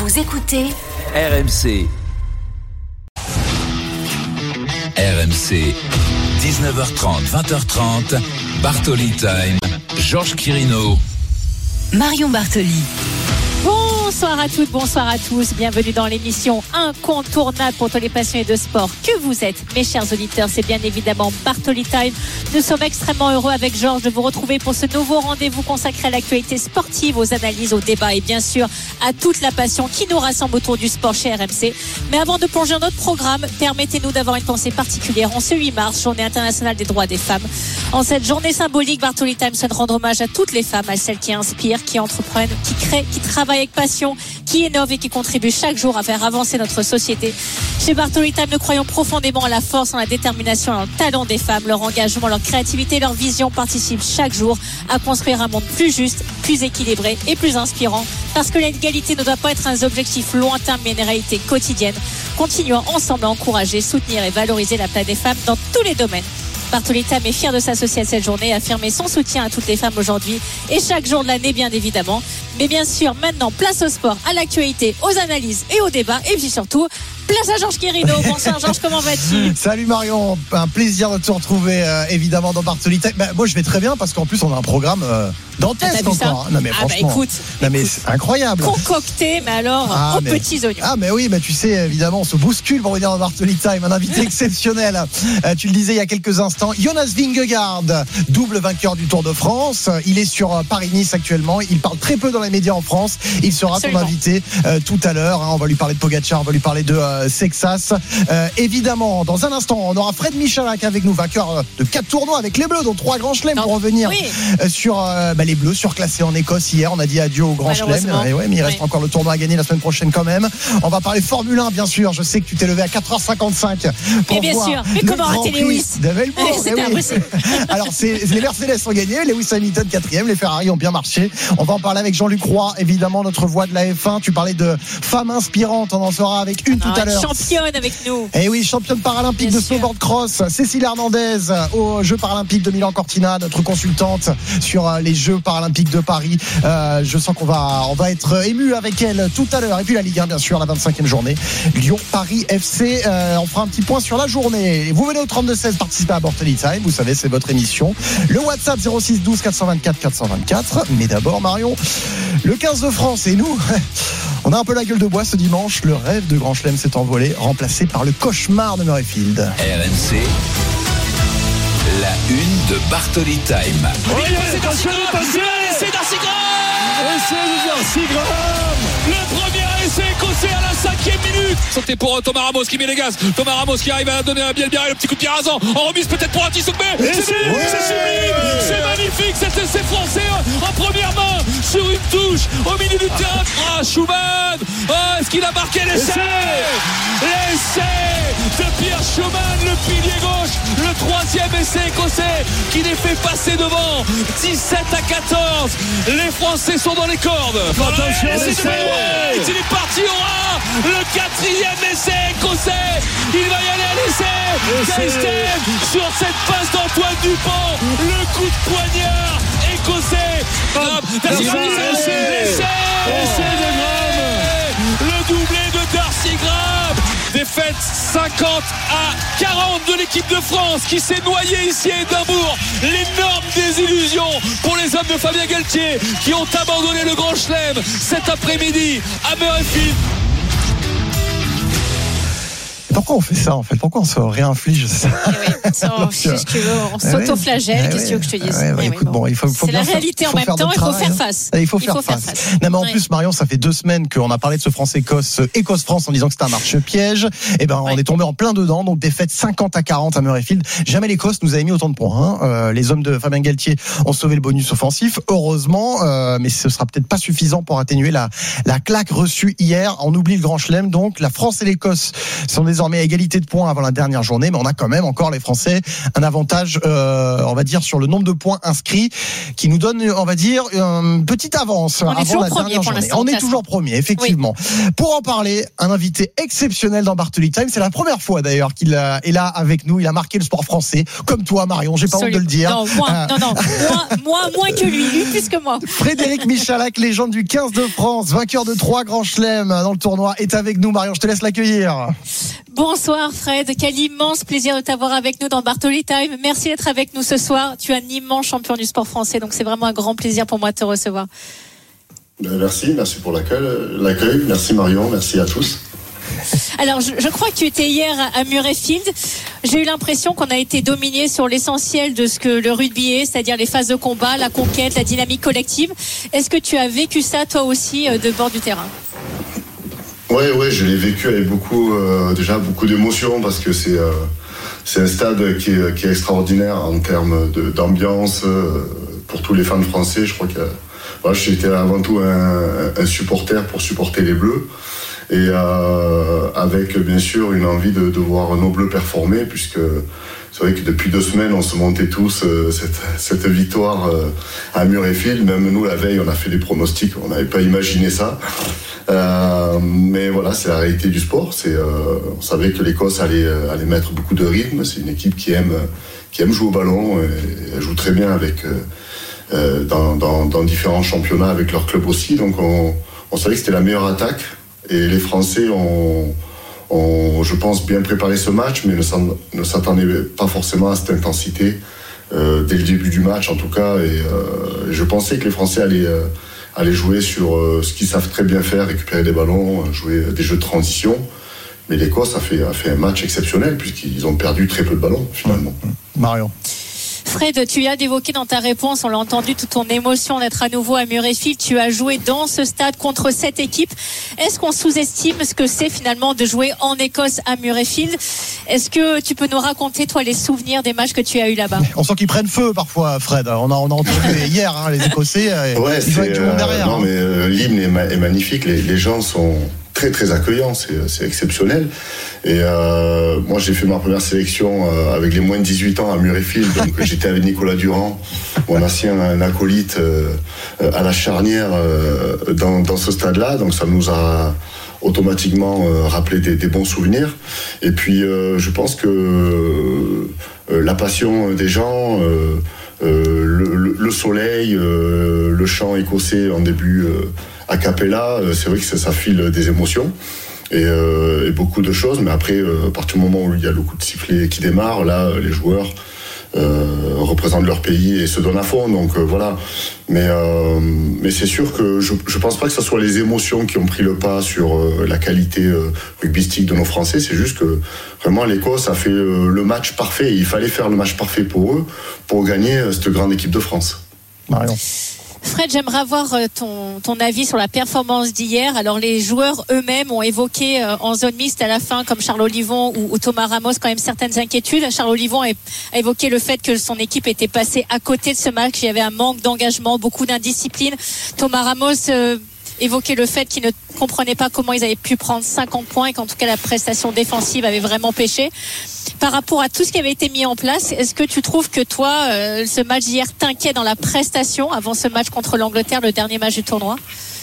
Vous écoutez RMC. RMC, 19h30, 20h30, Bartoli Time, Georges Quirino, Marion Bartoli. Bonsoir à toutes, bonsoir à tous. Bienvenue dans l'émission incontournable pour tous les passionnés de sport que vous êtes, mes chers auditeurs. C'est bien évidemment Bartoli Time. Nous sommes extrêmement heureux avec Georges de vous retrouver pour ce nouveau rendez-vous consacré à l'actualité sportive, aux analyses, aux débats et bien sûr à toute la passion qui nous rassemble autour du sport chez RMC. Mais avant de plonger dans notre programme, permettez-nous d'avoir une pensée particulière en ce 8 mars, journée internationale des droits des femmes. En cette journée symbolique, Bartoli Time souhaite rendre hommage à toutes les femmes, à celles qui inspirent, qui entreprennent, qui créent, qui travaillent avec passion, qui innovent et qui contribuent chaque jour à faire avancer notre société. Chez Bartoli Time, nous croyons profondément à la force, en la détermination et en le talent des femmes. Leur engagement, leur créativité, leur vision participent chaque jour à construire un monde plus juste, plus équilibré et plus inspirant. Parce que l'égalité ne doit pas être un objectif lointain mais une réalité quotidienne. Continuons ensemble à encourager, soutenir et valoriser la place des femmes dans tous les domaines. Bartoli Time est fier de s'associer à cette journée et affirmer son soutien à toutes les femmes aujourd'hui et chaque jour de l'année bien évidemment. Mais bien sûr, maintenant, place au sport, à l'actualité, aux analyses et aux débats et puis surtout, place à Georges Quirino. Bonsoir Georges, comment vas-tu ? Salut Marion, un plaisir de te retrouver évidemment dans Bartoli Time. Moi je vais très bien parce qu'en plus on a un programme dantesque encore. Non mais franchement, écoute, mais c'est incroyable. Concocté, mais alors aux petits oignons. Ah mais oui, tu sais évidemment on se bouscule pour venir dans Bartoli Time. Un invité exceptionnel. Tu le disais il y a quelques instants, Jonas Vingegaard, double vainqueur du Tour de France. Il est sur Paris-Nice actuellement. Il parle très peu dans les médias en France. Il sera ton invité tout à l'heure. On va lui parler de Pogacar, on va lui parler de Sexas. Évidemment, dans un instant, on aura Fred Michalak avec nous, vainqueur de 4 tournois avec les Bleus, dont 3 grands chelems pour revenir sur les Bleus surclassés en Écosse hier. On a dit adieu au grand chelem. Mais il reste encore le tournoi à gagner la semaine prochaine quand même. On va parler Formule 1, bien sûr. Je sais que tu t'es levé à 4h55 pour bien voir sûr. Mais comment rater Lewis de Melbourne. C'était impossible. Alors, les Mercedes ont gagné, Lewis Hamilton 4e, les Ferrari ont bien marché. On va en parler avec Jean-Luc Roy, évidemment, notre voix de la F1. Tu parlais de femmes inspirantes. On en saura avec une tout à l'heure. Championne avec nous. Et oui, championne paralympique de snowboard cross, Cécile Hernandez aux Jeux paralympiques de Milan Cortina, notre consultante sur les Jeux paralympiques de Paris. Je sens qu'on va être ému avec elle tout à l'heure. Et puis la Ligue 1, bien sûr, la 25e journée. Lyon-Paris FC. On fera un petit point sur la journée. Vous venez au 32-16 participer à Bartoli Time. Vous savez, c'est votre émission. Le WhatsApp 06 12 424 424. Mais d'abord, Marion, le 15 de France et nous. On a un peu la gueule de bois ce dimanche. Le rêve de Grand Chelem s'est envolé, remplacé par le cauchemar de Murrayfield. RMC, la une de Bartoli Time. C'est Darcy Graham. Le premier essai écossais à la 5e minute. Sauté pour Thomas Ramos qui met les gaz. Thomas Ramos qui arrive à donner un bien le petit coup de pied rasant. En remise peut-être pour Atis Ogbé. C'est sublime. C'est magnifique cet essai français en première main sur une touche au milieu du terrain. Schumann. Est-ce qu'il a marqué l'essai? L'essai de Pierre Schumann, le pilier gauche. Le 3e essai écossais qui les fait passer devant. 17-14. Les Français sont dans les cordes. Attention, il est parti au rat. Le 4e essai écossais. Il va y aller à l'essai. Gaël sur cette passe d'Antoine Dupont. Le coup de poignard écossais. Essai de Graham. Le doublé de Darcy Graham. Défaite 50-40 de l'équipe de France qui s'est noyée ici à Édimbourg. L'énorme désillusion pour les hommes de Fabien Galtier qui ont abandonné le Grand Chelem cet après-midi à Murrayfield. Pourquoi on fait ça en fait? Pourquoi on se réinflige ça? On s'autoflagelle, qu'est-ce que tu veux que je te dise? C'est la réalité en même temps, il faut faire face. Il faut faire face. Non, mais en plus, Marion, ça fait 2 semaines qu'on a parlé de ce France-France en disant que c'était un marche-piège. Et ben, on est tombé en plein dedans, donc défaite 50-40 à Murrayfield. Jamais l'Écosse nous avait mis autant de points. Les hommes de Fabien Galtier ont sauvé le bonus offensif, heureusement, mais ce sera peut-être pas suffisant pour atténuer la claque reçue hier. On oublie le Grand Chelem, donc la France et l'Écosse sont désormais désormais à égalité de points avant la dernière journée, mais on a quand même encore les Français un avantage, on va dire, sur le nombre de points inscrits, qui nous donne, on va dire, une petite avance avant la dernière journée. On est toujours premier, effectivement. Oui. Pour en parler, un invité exceptionnel dans Bartoli Time. C'est la première fois d'ailleurs qu'il est là avec nous. Il a marqué le sport français, comme toi, Marion. J'ai pas honte de le dire. Non, moins que lui plus que moi. Frédéric Michalak, légende du 15 de France, vainqueur de 3 grands chelems dans le tournoi, est avec nous. Marion, je te laisse l'accueillir. Bonsoir Fred, quel immense plaisir de t'avoir avec nous dans Bartoli Time. Merci d'être avec nous ce soir. Tu es un immense champion du sport français, donc c'est vraiment un grand plaisir pour moi de te recevoir. Merci pour l'accueil. Merci Marion, merci à tous. Alors je crois que tu étais hier à Murrayfield. J'ai eu l'impression qu'on a été dominé sur l'essentiel de ce que le rugby est, c'est-à-dire les phases de combat, la conquête, la dynamique collective. Est-ce que tu as vécu ça toi aussi de bord du terrain ? Ouais, je l'ai vécu avec beaucoup d'émotions parce que c'est un stade qui est extraordinaire en termes d'ambiance pour tous les fans français. Je crois que j'étais avant tout un supporter pour supporter les Bleus et avec bien sûr une envie de voir nos Bleus performer, puisque c'est vrai que depuis 2 semaines on se montait tous cette victoire à Murrayfield. Même nous la veille on a fait des pronostics, on n'avait pas imaginé ça. Mais voilà, c'est la réalité du sport. On savait que l'Écosse allait mettre beaucoup de rythme. C'est une équipe qui aime jouer au ballon et elle joue très bien dans différents championnats avec leur club aussi. Donc on savait que c'était la meilleure attaque et les Français ont je pense bien préparé ce match, mais ne s'attendaient pas forcément à cette intensité dès le début du match en tout cas. Et je pensais que les Français allaient jouer sur ce qu'ils savent très bien faire, récupérer des ballons, jouer des jeux de transition. Mais l'Écosse a fait un match exceptionnel puisqu'ils ont perdu très peu de ballons finalement. Marion. Fred, tu as évoqué dans ta réponse, on l'a entendu, toute ton émotion d'être à nouveau à Murrayfield. Tu as joué dans ce stade contre cette équipe. Est-ce qu'on sous-estime ce que c'est finalement de jouer en Écosse à Murrayfield ? Est-ce que tu peux nous raconter, toi, les souvenirs des matchs que tu as eu là-bas ? On sent qu'ils prennent feu parfois, Fred. On a entendu hier les Écossais. Ils jouent avec tout le monde derrière. Non, mais l'hymne est magnifique. Les gens sont très très accueillant, c'est exceptionnel. Et moi j'ai fait ma première sélection avec les moins de 18 ans à Murrayfield, donc j'étais avec Nicolas Durand, mon ancien acolyte à la charnière dans ce stade-là, donc ça nous a automatiquement rappelé des bons souvenirs. Et puis je pense que la passion des gens, le soleil, le chant écossais en début a cappella, c'est vrai que ça file des émotions et beaucoup de choses, mais après à partir du moment où il y a le coup de sifflet qui démarre, là les joueurs représentent leur pays et se donnent à fond, donc voilà. Mais c'est sûr que je pense pas que ce soit les émotions qui ont pris le pas sur la qualité rugbystique de nos Français. C'est juste que vraiment l'Écosse a fait le match parfait, et il fallait faire le match parfait pour eux pour gagner cette grande équipe de France. Marion. Fred, j'aimerais avoir ton avis sur la performance d'hier. Alors les joueurs eux-mêmes ont évoqué en zone mixte à la fin, comme Charles Olivon ou Thomas Ramos, quand même certaines inquiétudes. Charles Olivon a évoqué le fait que son équipe était passée à côté de ce match. Il y avait un manque d'engagement, beaucoup d'indiscipline. Thomas Ramos évoquait le fait qu'il ne comprenait pas comment ils avaient pu prendre 50 points et qu'en tout cas la prestation défensive avait vraiment pêché. Par rapport à tout ce qui avait été mis en place, est-ce que tu trouves que toi, ce match d'hier t'inquiète dans la prestation avant ce match contre l'Angleterre, le dernier match du tournoi ?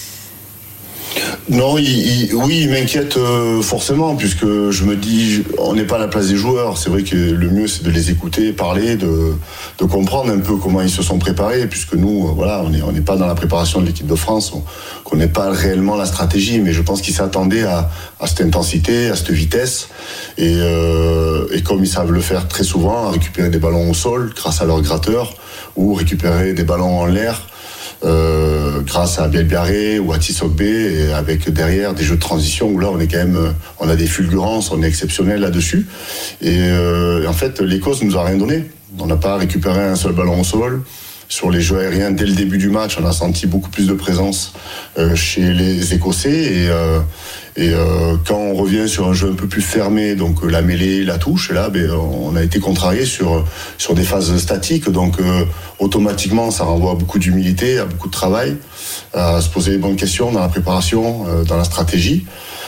Non, il m'inquiète forcément, puisque je me dis, on n'est pas à la place des joueurs. C'est vrai que le mieux, c'est de les écouter, parler, de comprendre un peu comment ils se sont préparés, puisque nous, voilà, on n'est pas dans la préparation de l'équipe de France, on connaît pas réellement la stratégie, mais je pense qu'ils s'attendaient à cette intensité, à cette vitesse, et comme ils savent le faire très souvent, à récupérer des ballons au sol grâce à leur gratteur, ou récupérer des ballons en l'air grâce à Bielbiaré ou à Tissogbe, et avec derrière des jeux de transition où là on a des fulgurances, on est exceptionnel là-dessus, et en fait l'Écosse nous a rien donné. On n'a pas récupéré un seul ballon au sol. Sur les jeux aériens, dès le début du match, on a senti beaucoup plus de présence chez les Écossais, et quand on revient sur un jeu un peu plus fermé, donc la mêlée, la touche, là, on a été contrarié sur des phases statiques, donc automatiquement ça renvoie à beaucoup d'humilité, à beaucoup de travail, à se poser les bonnes questions dans la préparation, dans la stratégie.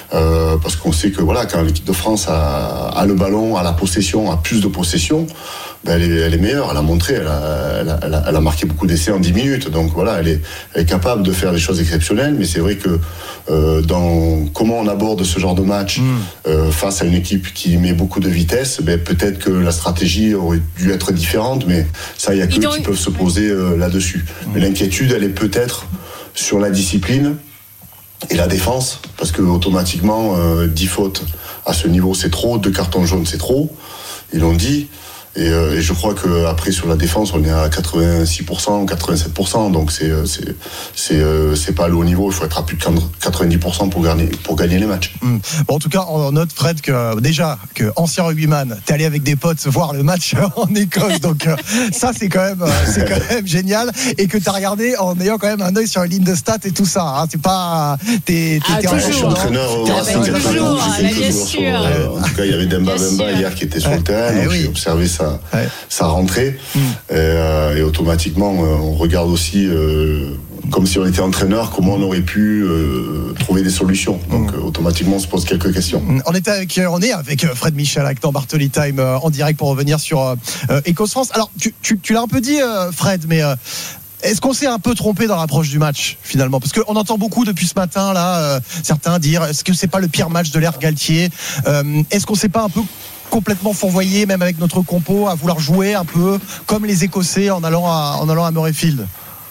parce qu'on sait que voilà, quand l'équipe de France a le ballon, a la possession, a plus de possession, ben elle est meilleure. Elle a montré, elle a marqué beaucoup d'essais en 10 minutes. Donc voilà, elle est capable de faire des choses exceptionnelles. Mais c'est vrai que dans comment on aborde ce genre de match face à une équipe qui met beaucoup de vitesse, ben peut-être que la stratégie aurait dû être différente. Mais ça, il y a qu'eux qui peuvent se poser là-dessus. Mais l'inquiétude, elle est peut-être sur la discipline et la défense, parce que automatiquement 10 fautes à ce niveau c'est trop, 2 cartons jaunes c'est trop, ils l'ont dit, et je crois qu'après sur la défense on est à 86%, 87%, donc c'est pas le haut niveau, il faut être à plus de 90% pour gagner les matchs. Bon, en tout cas on note, Fred, que déjà que ancien rugbyman, t'es allé avec des potes voir le match en Écosse, donc ça c'est quand même génial, et que t'as regardé en ayant quand même un œil sur les lignes de stats et tout ça, hein. C'est pas t'es toujours entraîneur bien sûr. En tout cas il y avait Demba Bemba hier qui était sur le terrain, donc j'ai observé sa rentrée, et automatiquement on regarde aussi comme si on était entraîneur, comment on aurait pu trouver des solutions. Donc automatiquement on se pose quelques questions. On est avec Fred Michalak dans Bartoli Time en direct pour revenir sur Écosse-France. Alors tu l'as un peu dit, Fred, mais est-ce qu'on s'est un peu trompé dans l'approche du match finalement? Parce qu'on entend beaucoup depuis ce matin là, certains dire est-ce que c'est pas le pire match de l'ère Galtier? Est-ce qu'on s'est pas un peu complètement fourvoyé, même avec notre compo, à vouloir jouer un peu comme les Écossais en allant à Murrayfield?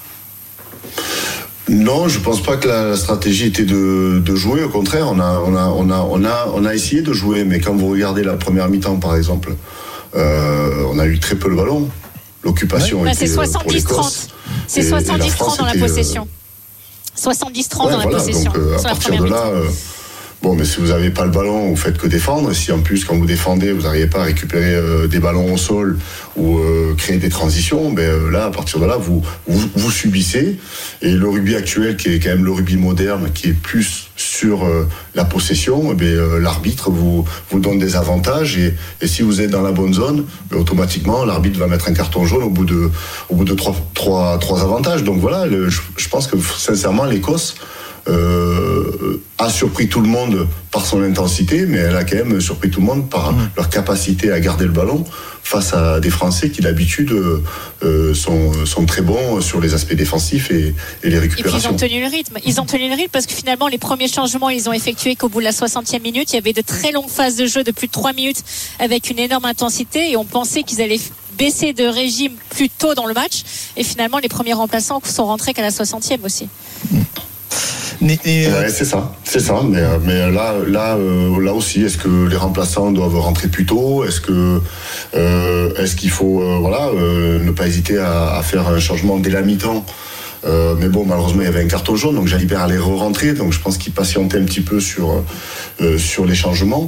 Non, je pense pas que la stratégie était de jouer. Au contraire, on a essayé de jouer, mais quand vous regardez la première mi-temps, par exemple, on a eu très peu le ballon. L'occupation était c'est 70-30. C'est 70-30 dans la possession. 70-30 dans la possession. Donc, à partir de là. Bon, mais si vous n'avez pas le ballon, vous faites que défendre. Si en plus, quand vous défendez, vous n'arrivez pas à récupérer des ballons au sol ou créer des transitions, là, à partir de là, vous subissez. Et le rugby actuel, qui est quand même le rugby moderne, qui est plus sur la possession, l'arbitre vous donne des avantages. Et si vous êtes dans la bonne zone, automatiquement, l'arbitre va mettre un carton jaune au bout de trois avantages. Donc voilà, je pense que sincèrement, l'Écosse a surpris tout le monde par son intensité, mais elle a quand même surpris tout le monde par leur capacité à garder le ballon face à des Français qui d'habitude sont très bons sur les aspects défensifs et les récupérations. Et puis ils ont tenu le rythme parce que finalement les premiers changements ils ont effectué qu'au bout de la 60e minute. Il y avait de très longues phases de jeu de plus de 3 minutes avec une énorme intensité et on pensait qu'ils allaient baisser de régime plus tôt dans le match, et finalement les premiers remplaçants sont rentrés qu'à la 60e aussi. Ouais, c'est ça. Mais là aussi, est-ce que les remplaçants doivent rentrer plus tôt? Est-ce qu'il faut ne pas hésiter à faire un changement dès la mi-temps? Mais bon, malheureusement, il y avait un carton jaune, donc Jalibert allait re-rentrer. Donc je pense qu'il patientait un petit peu sur les changements.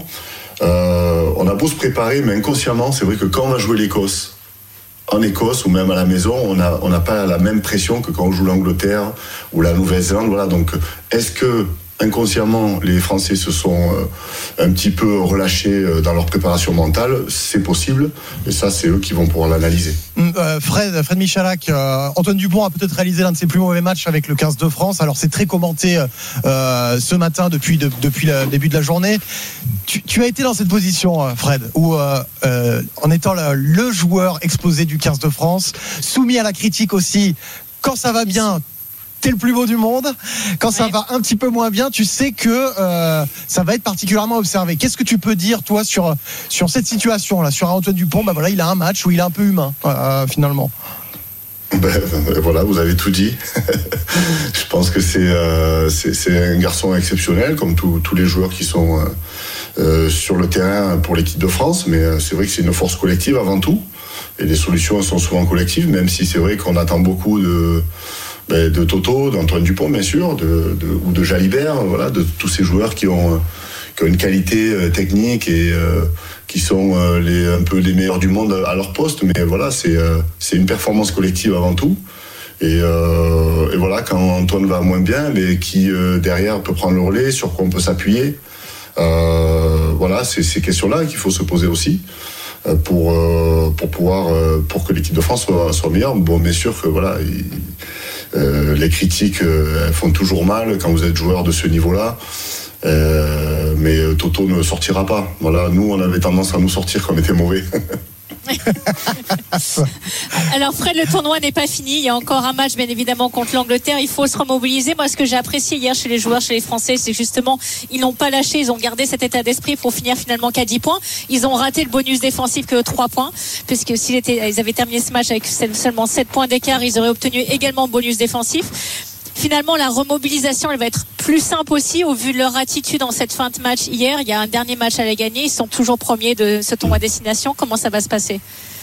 On a beau se préparer, mais inconsciemment, c'est vrai que quand on va jouer l'Écosse, en Écosse ou même à la maison, on n'a pas la même pression que quand on joue l'Angleterre ou la Nouvelle-Zélande. Voilà, donc est-ce que inconsciemment les Français se sont un petit peu relâchés dans leur préparation mentale? C'est possible, et ça c'est eux qui vont pouvoir l'analyser. Fred Michalak, Antoine Dupont a peut-être réalisé l'un de ses plus mauvais matchs avec le 15 de France. Alors c'est très commenté ce matin depuis le début de la journée. Tu as été dans cette position, Fred, où en étant le joueur exposé du 15 de France, soumis à la critique aussi, quand ça va bien, t'es le plus beau du monde. Quand ça va un petit peu moins bien, tu sais que ça va être particulièrement observé. Qu'est-ce que tu peux dire, toi, sur cette situation-là, sur Antoine Dupont? Il a un match où il est un peu humain, finalement. Voilà, vous avez tout dit. Je pense que c'est un garçon exceptionnel, comme tous les joueurs qui sont sur le terrain pour l'équipe de France. Mais c'est vrai que c'est une force collective avant tout. Et les solutions sont souvent collectives, même si c'est vrai qu'on attend beaucoup de Toto, d'Antoine Dupont bien sûr, ou de Jalibert, voilà, de tous ces joueurs qui ont une qualité technique et qui sont un peu les meilleurs du monde à leur poste. Mais voilà, c'est une performance collective avant tout. Et voilà, quand Antoine va moins bien, mais qui derrière peut prendre le relais, sur quoi on peut s'appuyer. Voilà, c'est ces questions-là qu'il faut se poser aussi. Pour que l'équipe de France soit meilleure. Bon, bien sûr que voilà, les critiques elles font toujours mal quand vous êtes joueur de ce niveau-là. Mais Toto ne sortira pas. Voilà, nous, on avait tendance à nous sortir quand on était mauvais. Alors Fred, le tournoi n'est pas fini, il y a encore un match bien évidemment contre l'Angleterre, il faut se remobiliser. Moi ce que j'ai apprécié hier chez les joueurs, chez les Français, c'est justement ils n'ont pas lâché, ils ont gardé cet état d'esprit pour finir finalement qu'à 10 points. Ils ont raté le bonus défensif que 3 points, puisque ils avaient terminé ce match avec seulement 7 points d'écart, ils auraient obtenu également bonus défensif. Finalement, la remobilisation, elle va être plus simple aussi au vu de leur attitude en cette fin de match hier. Il y a un dernier match à la gagner. Ils sont toujours premiers de ce tournoi destination. Comment ça va se passer ?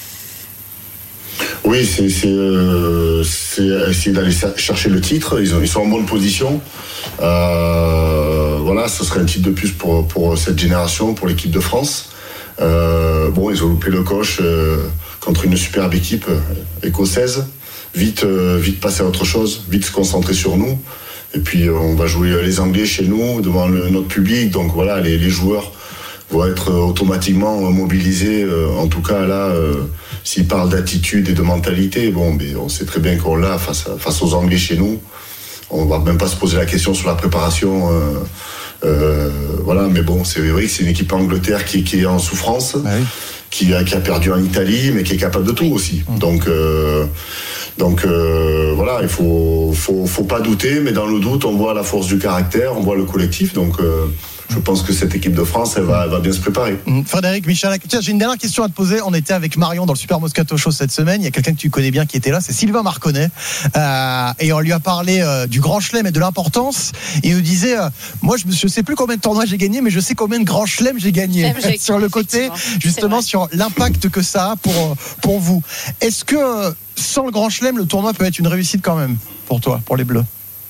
Oui, c'est essayer d'aller chercher le titre. Ils sont en bonne position. Voilà, ce serait un titre de plus pour cette génération, pour l'équipe de France. Ils ont loupé le coche contre une superbe équipe écossaise. Vite passer à autre chose, vite se concentrer sur nous. Et puis on va jouer les Anglais chez nous, devant notre public. Donc voilà, les joueurs vont être automatiquement mobilisés. En tout cas là, s'ils parlent d'attitude et de mentalité, mais on sait très bien qu'on l'a face aux Anglais chez nous. On va même pas se poser la question sur la préparation. Voilà, mais c'est vrai que c'est une équipe Angleterre qui est en souffrance, qui a perdu en Italie, mais qui est capable de tout aussi. Donc voilà, il faut pas douter, mais dans le doute, on voit la force du caractère, on voit le collectif. Donc je pense que cette équipe de France, elle va bien se préparer. Frédéric Michalak, tiens, j'ai une dernière question à te poser. On était avec Marion dans le Super Moscato Show cette semaine. Il y a quelqu'un que tu connais bien qui était là, c'est Sylvain Marconnet. Et on lui a parlé du Grand Chelem et de l'importance. Et il nous disait, moi, je sais plus combien de tournois j'ai gagné, mais je sais combien de Grands Chelems j'ai gagné. Sur le côté, justement, sur l'impact que ça a pour vous. Est-ce que sans le Grand Chelem, le tournoi peut être une réussite quand même pour toi, pour les Bleus?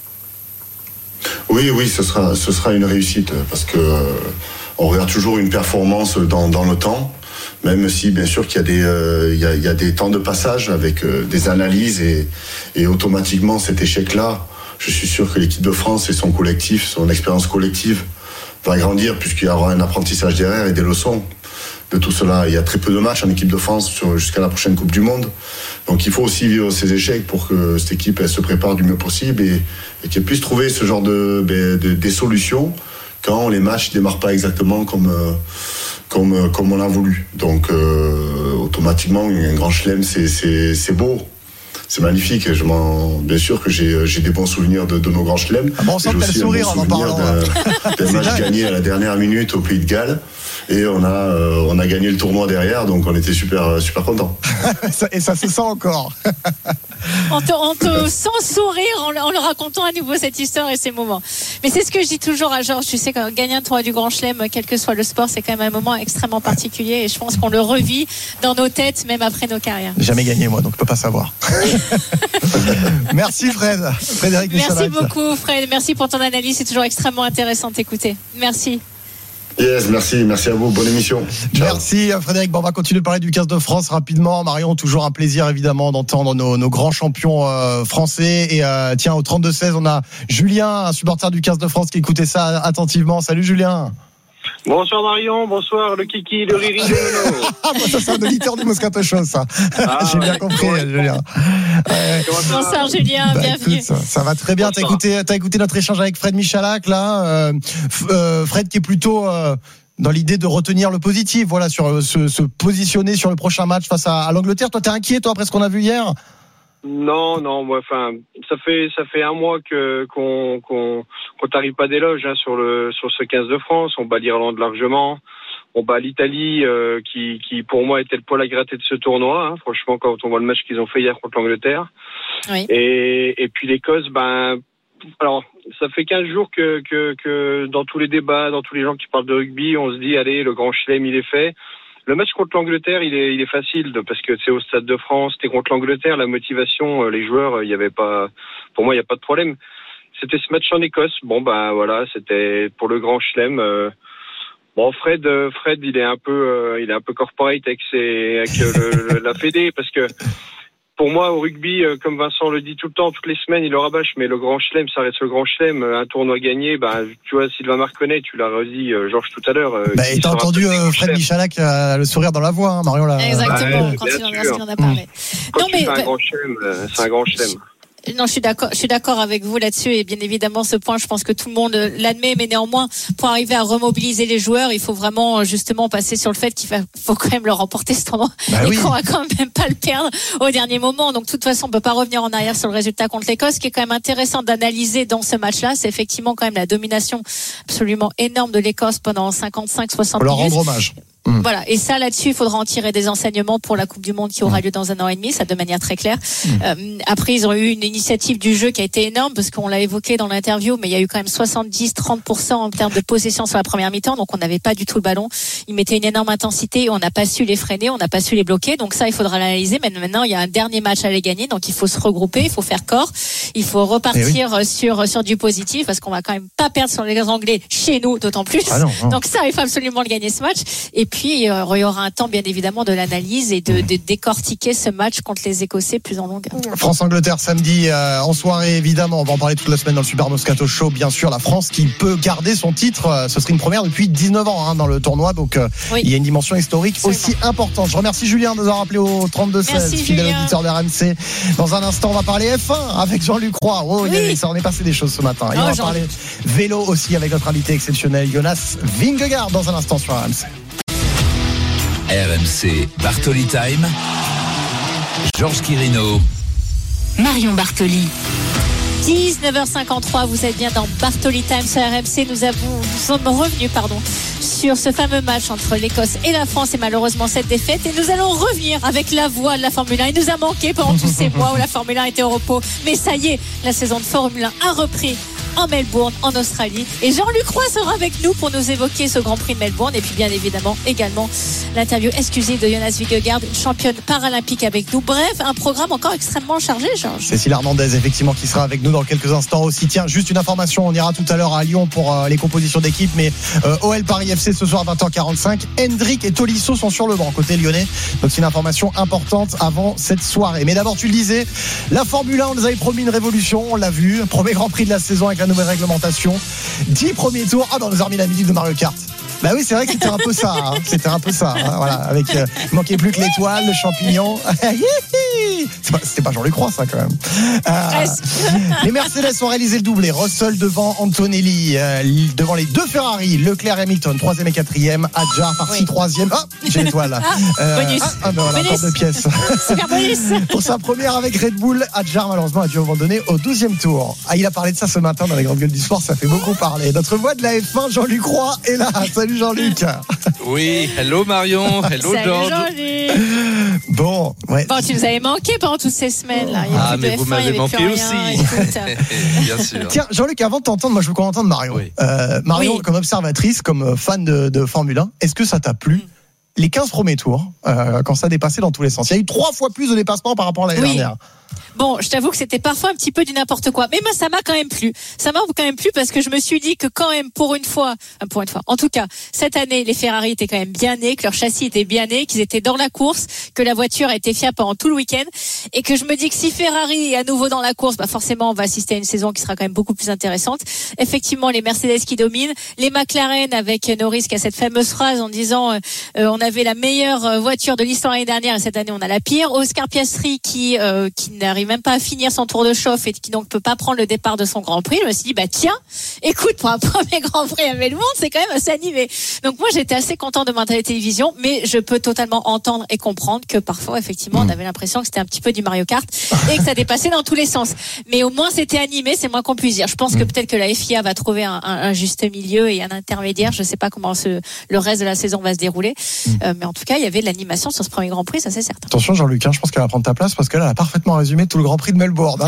Oui, ce sera une réussite parce que on regarde toujours une performance dans le temps, même si bien sûr qu'il y a des temps de passage avec des analyses et automatiquement cet échec-là, je suis sûr que l'équipe de France et son collectif, son expérience collective va grandir puisqu'il y aura un apprentissage derrière et des leçons de tout cela. Il y a très peu de matchs en équipe de France jusqu'à la prochaine Coupe du Monde. Donc il faut aussi vivre ces échecs pour que cette équipe elle se prépare du mieux possible et qu'elle puisse trouver ce genre des solutions quand les matchs ne démarrent pas exactement comme on l'a voulu. Donc automatiquement, un Grand Chelem, c'est beau. C'est magnifique. Bien sûr que j'ai des bons souvenirs de nos Grands Chelems. On sent que t'as le sourire en parlant. Des matchs gagnés à la dernière minute au Pays de Galles. Et on a gagné le tournoi derrière, donc on était super contents. Et ça se sent encore. On te sent sourire en le racontant à nouveau cette histoire et ces moments. Mais c'est ce que je dis toujours à Georges, tu sais, quand gagner un tournoi du Grand Chelem, quel que soit le sport, c'est quand même un moment extrêmement particulier et je pense qu'on le revit dans nos têtes, même après nos carrières. J'ai jamais gagné moi, donc je peux pas savoir. Merci Frédéric Michalak. Merci beaucoup Fred, merci pour ton analyse, c'est toujours extrêmement intéressant d'écouter. Merci. Yes, merci à vous, bonne émission. Ciao. Merci Frédéric. On va continuer de parler du 15 de France rapidement. Marion, toujours un plaisir évidemment d'entendre nos grands champions français. Et tiens, au 32-16, on a Julien, un supporter du 15 de France qui écoutait ça attentivement. Salut Julien. Bonsoir Marion, bonsoir le Kiki, le Riri, le Nono. Ça c'est un auditeur du Moscato Show, ça. J'ai bien compris, Julien. Bonsoir Julien, bienvenue. Écoute, ça va très bien. T'as écouté notre échange avec Fred Michalak là. Fred qui est plutôt dans l'idée de retenir le positif, voilà, sur se positionner sur le prochain match face à l'Angleterre. Toi, t'es inquiet, toi, après ce qu'on a vu hier? Non, moi, enfin, ça fait un mois qu'on t'arrive pas d'éloge sur ce 15 de France. On bat l'Irlande largement, on bat l'Italie qui pour moi était le poil à gratter de ce tournoi. Franchement, quand on voit le match qu'ils ont fait hier contre l'Angleterre, oui. Et puis l'Écosse, alors ça fait 15 jours que dans tous les débats, dans tous les gens qui parlent de rugby, on se dit allez, le Grand Chelem il est fait. Le match contre l'Angleterre, il est facile parce que c'est au Stade de France, t'es contre l'Angleterre, la motivation, les joueurs, il y avait pas, pour moi, il y a pas de problème. C'était ce match en Écosse. Voilà, c'était pour le Grand Chelem. Fred, il est un peu corporate avec la Fédé parce que pour moi, au rugby, comme Vincent le dit tout le temps, toutes les semaines, il le rabâche, mais le Grand Chelem, ça reste le Grand Chelem. Un tournoi gagné, tu vois, Sylvain Marconnet, tu l'as redit, Georges, tout à l'heure. T'as entendu Fred Michalak, le sourire dans la voix, hein, Marion. Exactement, quand il en a parlé. C'est un Grand Chelem, c'est un Grand Chelem. Non, je suis d'accord avec vous là-dessus et bien évidemment ce point, je pense que tout le monde l'admet, mais néanmoins, pour arriver à remobiliser les joueurs, il faut vraiment justement passer sur le fait qu'il faut quand même le remporter ce tournoi et qu'on va quand même pas le perdre au dernier moment. Donc de toute façon, on peut pas revenir en arrière sur le résultat contre l'Écosse. Ce qui est quand même intéressant d'analyser dans ce match-là, c'est effectivement quand même la domination absolument énorme de l'Écosse pendant 55-60 minutes. Pour leur rendre hommage. Voilà, et ça là-dessus il faudra en tirer des enseignements pour la Coupe du Monde qui aura lieu dans un an et demi, ça de manière très claire. Après ils ont eu une initiative du jeu qui a été énorme parce qu'on l'a évoqué dans l'interview, mais il y a eu quand même 70-30% en termes de possession sur la première mi-temps, donc on n'avait pas du tout le ballon, ils mettaient une énorme intensité et on n'a pas su les freiner, on n'a pas su les bloquer, donc ça il faudra l'analyser. Mais maintenant il y a un dernier match à les gagner, donc il faut se regrouper, il faut faire corps, il faut repartir sur du positif parce qu'on va quand même pas perdre sur les Anglais chez nous d'autant plus. Donc ça il faut absolument le gagner ce match. Et puis il y aura un temps bien évidemment de l'analyse et de décortiquer ce match contre les Écossais plus en longueur. France-Angleterre samedi en soirée évidemment, on va en parler toute la semaine dans le Super Moscato Show. Bien sûr, la France qui peut garder son titre, ce serait une première depuis 19 ans dans le tournoi, donc il y a une dimension historique aussi importante. Je remercie Julien de nous avoir rappelé au 32-16, fidèle auditeur d'RMC. Dans un instant on va parler F1 avec Jean-Luc Roy. Ça en est passé des choses ce matin. Et on va parler vélo aussi avec notre invité exceptionnel Jonas Vingegaard dans un instant sur RMC. RMC Bartoli Time. Georges Quirino. Marion Bartoli. 19h53, vous êtes bien dans Bartoli Time sur RMC. Nous sommes revenus sur ce fameux match entre l'Écosse et la France et malheureusement cette défaite. Et nous allons revenir avec la voix de la Formule 1. Il nous a manqué pendant tous ces mois où la Formule 1 était au repos. Mais ça y est, la saison de Formule 1 a repris en Melbourne, en Australie. Et Jean-Luc Roy sera avec nous pour nous évoquer ce Grand Prix de Melbourne. Et puis bien évidemment également l'interview exclusive de Jonas Vingegaard, une championne paralympique avec nous. Bref, un programme encore extrêmement chargé, Georges. Cécile Hernandez, effectivement, qui sera avec nous dans quelques instants aussi. Tiens, juste une information, on ira tout à l'heure à Lyon pour les compositions d'équipe, mais OL Paris FC ce soir 20h45. Hendrick et Tolisso sont sur le banc côté lyonnais. Donc c'est une information importante avant cette soirée. Mais d'abord, tu le disais, la Formule 1, on nous avait promis une révolution, on l'a vu. Premier Grand Prix de la saison avec la nouvelle réglementation. 10 premiers tours. On nous a remis la musique de Mario Kart. Bah oui, c'est vrai que c'était un peu ça. C'était un peu ça. Voilà, avec il manquait plus que l'étoile, le champignon. C'était pas Jean-Luc Roy, ça quand même. Les Mercedes ont réalisé le doublé. Russell devant Antonelli, devant les deux Ferrari, Leclerc et Hamilton, 3e et 4e. Adjar parti 3e. Ah, j'ai l'étoile. Bonus. Voilà, porte de pièce. Super bonus. Pour sa première avec Red Bull, Adjar malheureusement a dû abandonner au 12e tour. Il a parlé de ça ce matin dans les grandes gueules du sport. Ça fait beaucoup parler. Notre voix de la F1, Jean-Luc Roy, est là. Salut Jean-Luc. Oui, hello Marion, hello Georges. Jean-Luc. Bon, tu nous avais manqué pendant toutes ces semaines là. Mais vous m'avez manqué aussi. Bien sûr. Tiens, Jean-Luc, avant de t'entendre, moi je veux qu'on entende Marion. Oui. Marion, comme observatrice, comme fan de Formule 1, est-ce que ça t'a plu les 15 premiers tours, quand ça a dépassé dans tous les sens? Il y a eu 3 fois plus de dépassements par rapport à l'année dernière. Bon, je t'avoue que c'était parfois un petit peu du n'importe quoi. Mais moi, ça m'a quand même plu. Ça m'a quand même plu parce que je me suis dit que quand même, pour une fois, en tout cas, cette année, les Ferrari étaient quand même bien nés, que leur châssis était bien né, qu'ils étaient dans la course, que la voiture a été fiable pendant tout le week-end. Et que je me dis que si Ferrari est à nouveau dans la course, forcément, on va assister à une saison qui sera quand même beaucoup plus intéressante. Effectivement, les Mercedes qui dominent, les McLaren avec Norris qui a cette fameuse phrase en disant on avait la meilleure voiture de l'histoire l'année dernière et cette année on a la pire. Oscar Piastri qui n'arrive même pas à finir son tour de chauffe et qui donc peut pas prendre le départ de son Grand Prix. Je me suis dit tiens, écoute, pour un premier Grand Prix à Melbourne, c'est quand même assez animé. Donc moi j'étais assez content de monter à la télévision, mais je peux totalement entendre et comprendre que parfois effectivement on avait l'impression que c'était un petit peu du Mario Kart et que ça dépassait dans tous les sens. Mais au moins c'était animé, c'est moins qu'on puisse dire. Je pense que peut-être que la FIA va trouver un juste milieu et un intermédiaire. Je sais pas comment le reste de la saison va se dérouler, mais en tout cas il y avait de l'animation sur ce premier Grand Prix, ça c'est certain. Attention Jean-Luc, je pense qu'elle va prendre ta place parce qu'elle a parfaitement résumé tout le Grand Prix de Melbourne.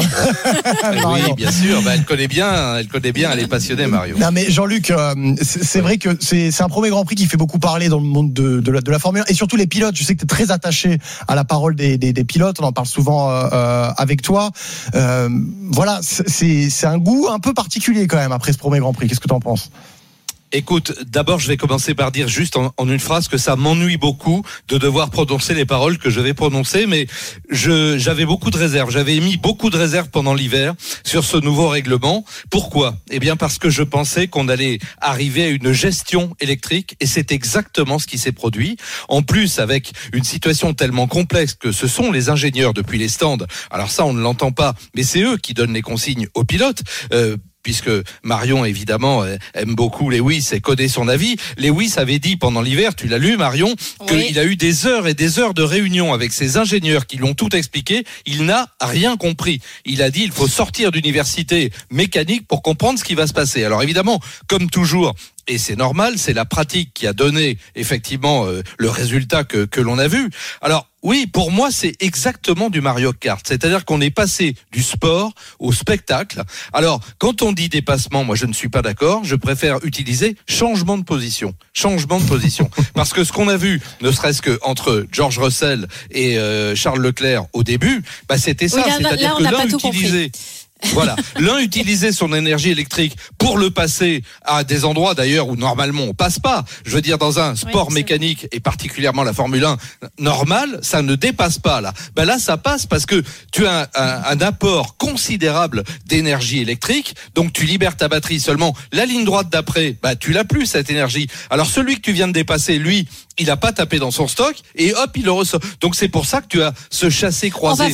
Oui, bien sûr. Elle connaît bien. Elle est passionnée, Mario. Non, mais Jean-Luc, c'est vrai que c'est un premier Grand Prix qui fait beaucoup parler dans le monde de la Formule 1 et surtout les pilotes. Je sais que tu es très attaché à la parole des pilotes. On en parle souvent avec toi. Voilà, c'est un goût un peu particulier quand même après ce premier Grand Prix. Qu'est-ce que tu en penses? Écoute, d'abord, je vais commencer par dire juste en une phrase que ça m'ennuie beaucoup de devoir prononcer les paroles que je vais prononcer, mais j'avais beaucoup de réserves. J'avais émis beaucoup de réserves pendant l'hiver sur ce nouveau règlement. Pourquoi ? Eh bien, parce que je pensais qu'on allait arriver à une gestion électrique, et c'est exactement ce qui s'est produit. En plus, avec une situation tellement complexe que ce sont les ingénieurs depuis les stands. Alors ça, on ne l'entend pas, mais c'est eux qui donnent les consignes aux pilotes. Puisque Marion, évidemment, aime beaucoup Lewis et connaît son avis. Lewis avait dit pendant l'hiver, tu l'as lu Marion, qu'il a eu des heures et des heures de réunion avec ses ingénieurs qui lui ont tout expliqué. Il n'a rien compris. Il a dit, il faut sortir d'université mécanique pour comprendre ce qui va se passer. Alors évidemment, comme toujours, et c'est normal, c'est la pratique qui a donné effectivement le résultat que l'on a vu. Alors oui, pour moi, c'est exactement du Mario Kart. C'est-à-dire qu'on est passé du sport au spectacle. Alors, quand on dit dépassement, moi je ne suis pas d'accord. Je préfère utiliser changement de position. Changement de position. Parce que ce qu'on a vu, ne serait-ce que entre George Russell et Charles Leclerc au début, c'était ça. C'est-à-dire que l'un utilisait... Voilà, l'un utilisait son énergie électrique pour le passer à des endroits d'ailleurs où normalement on passe pas. Je veux dire, dans un sport mécanique et particulièrement la Formule 1 normal, ça ne dépasse pas là. Là, ça passe parce que tu as un apport considérable d'énergie électrique, donc tu libères ta batterie seulement. La ligne droite d'après, tu l'as plus cette énergie. Alors celui que tu viens de dépasser, lui, il a pas tapé dans son stock et hop, il le ressort. Donc c'est pour ça que tu as ce chassé-croisé.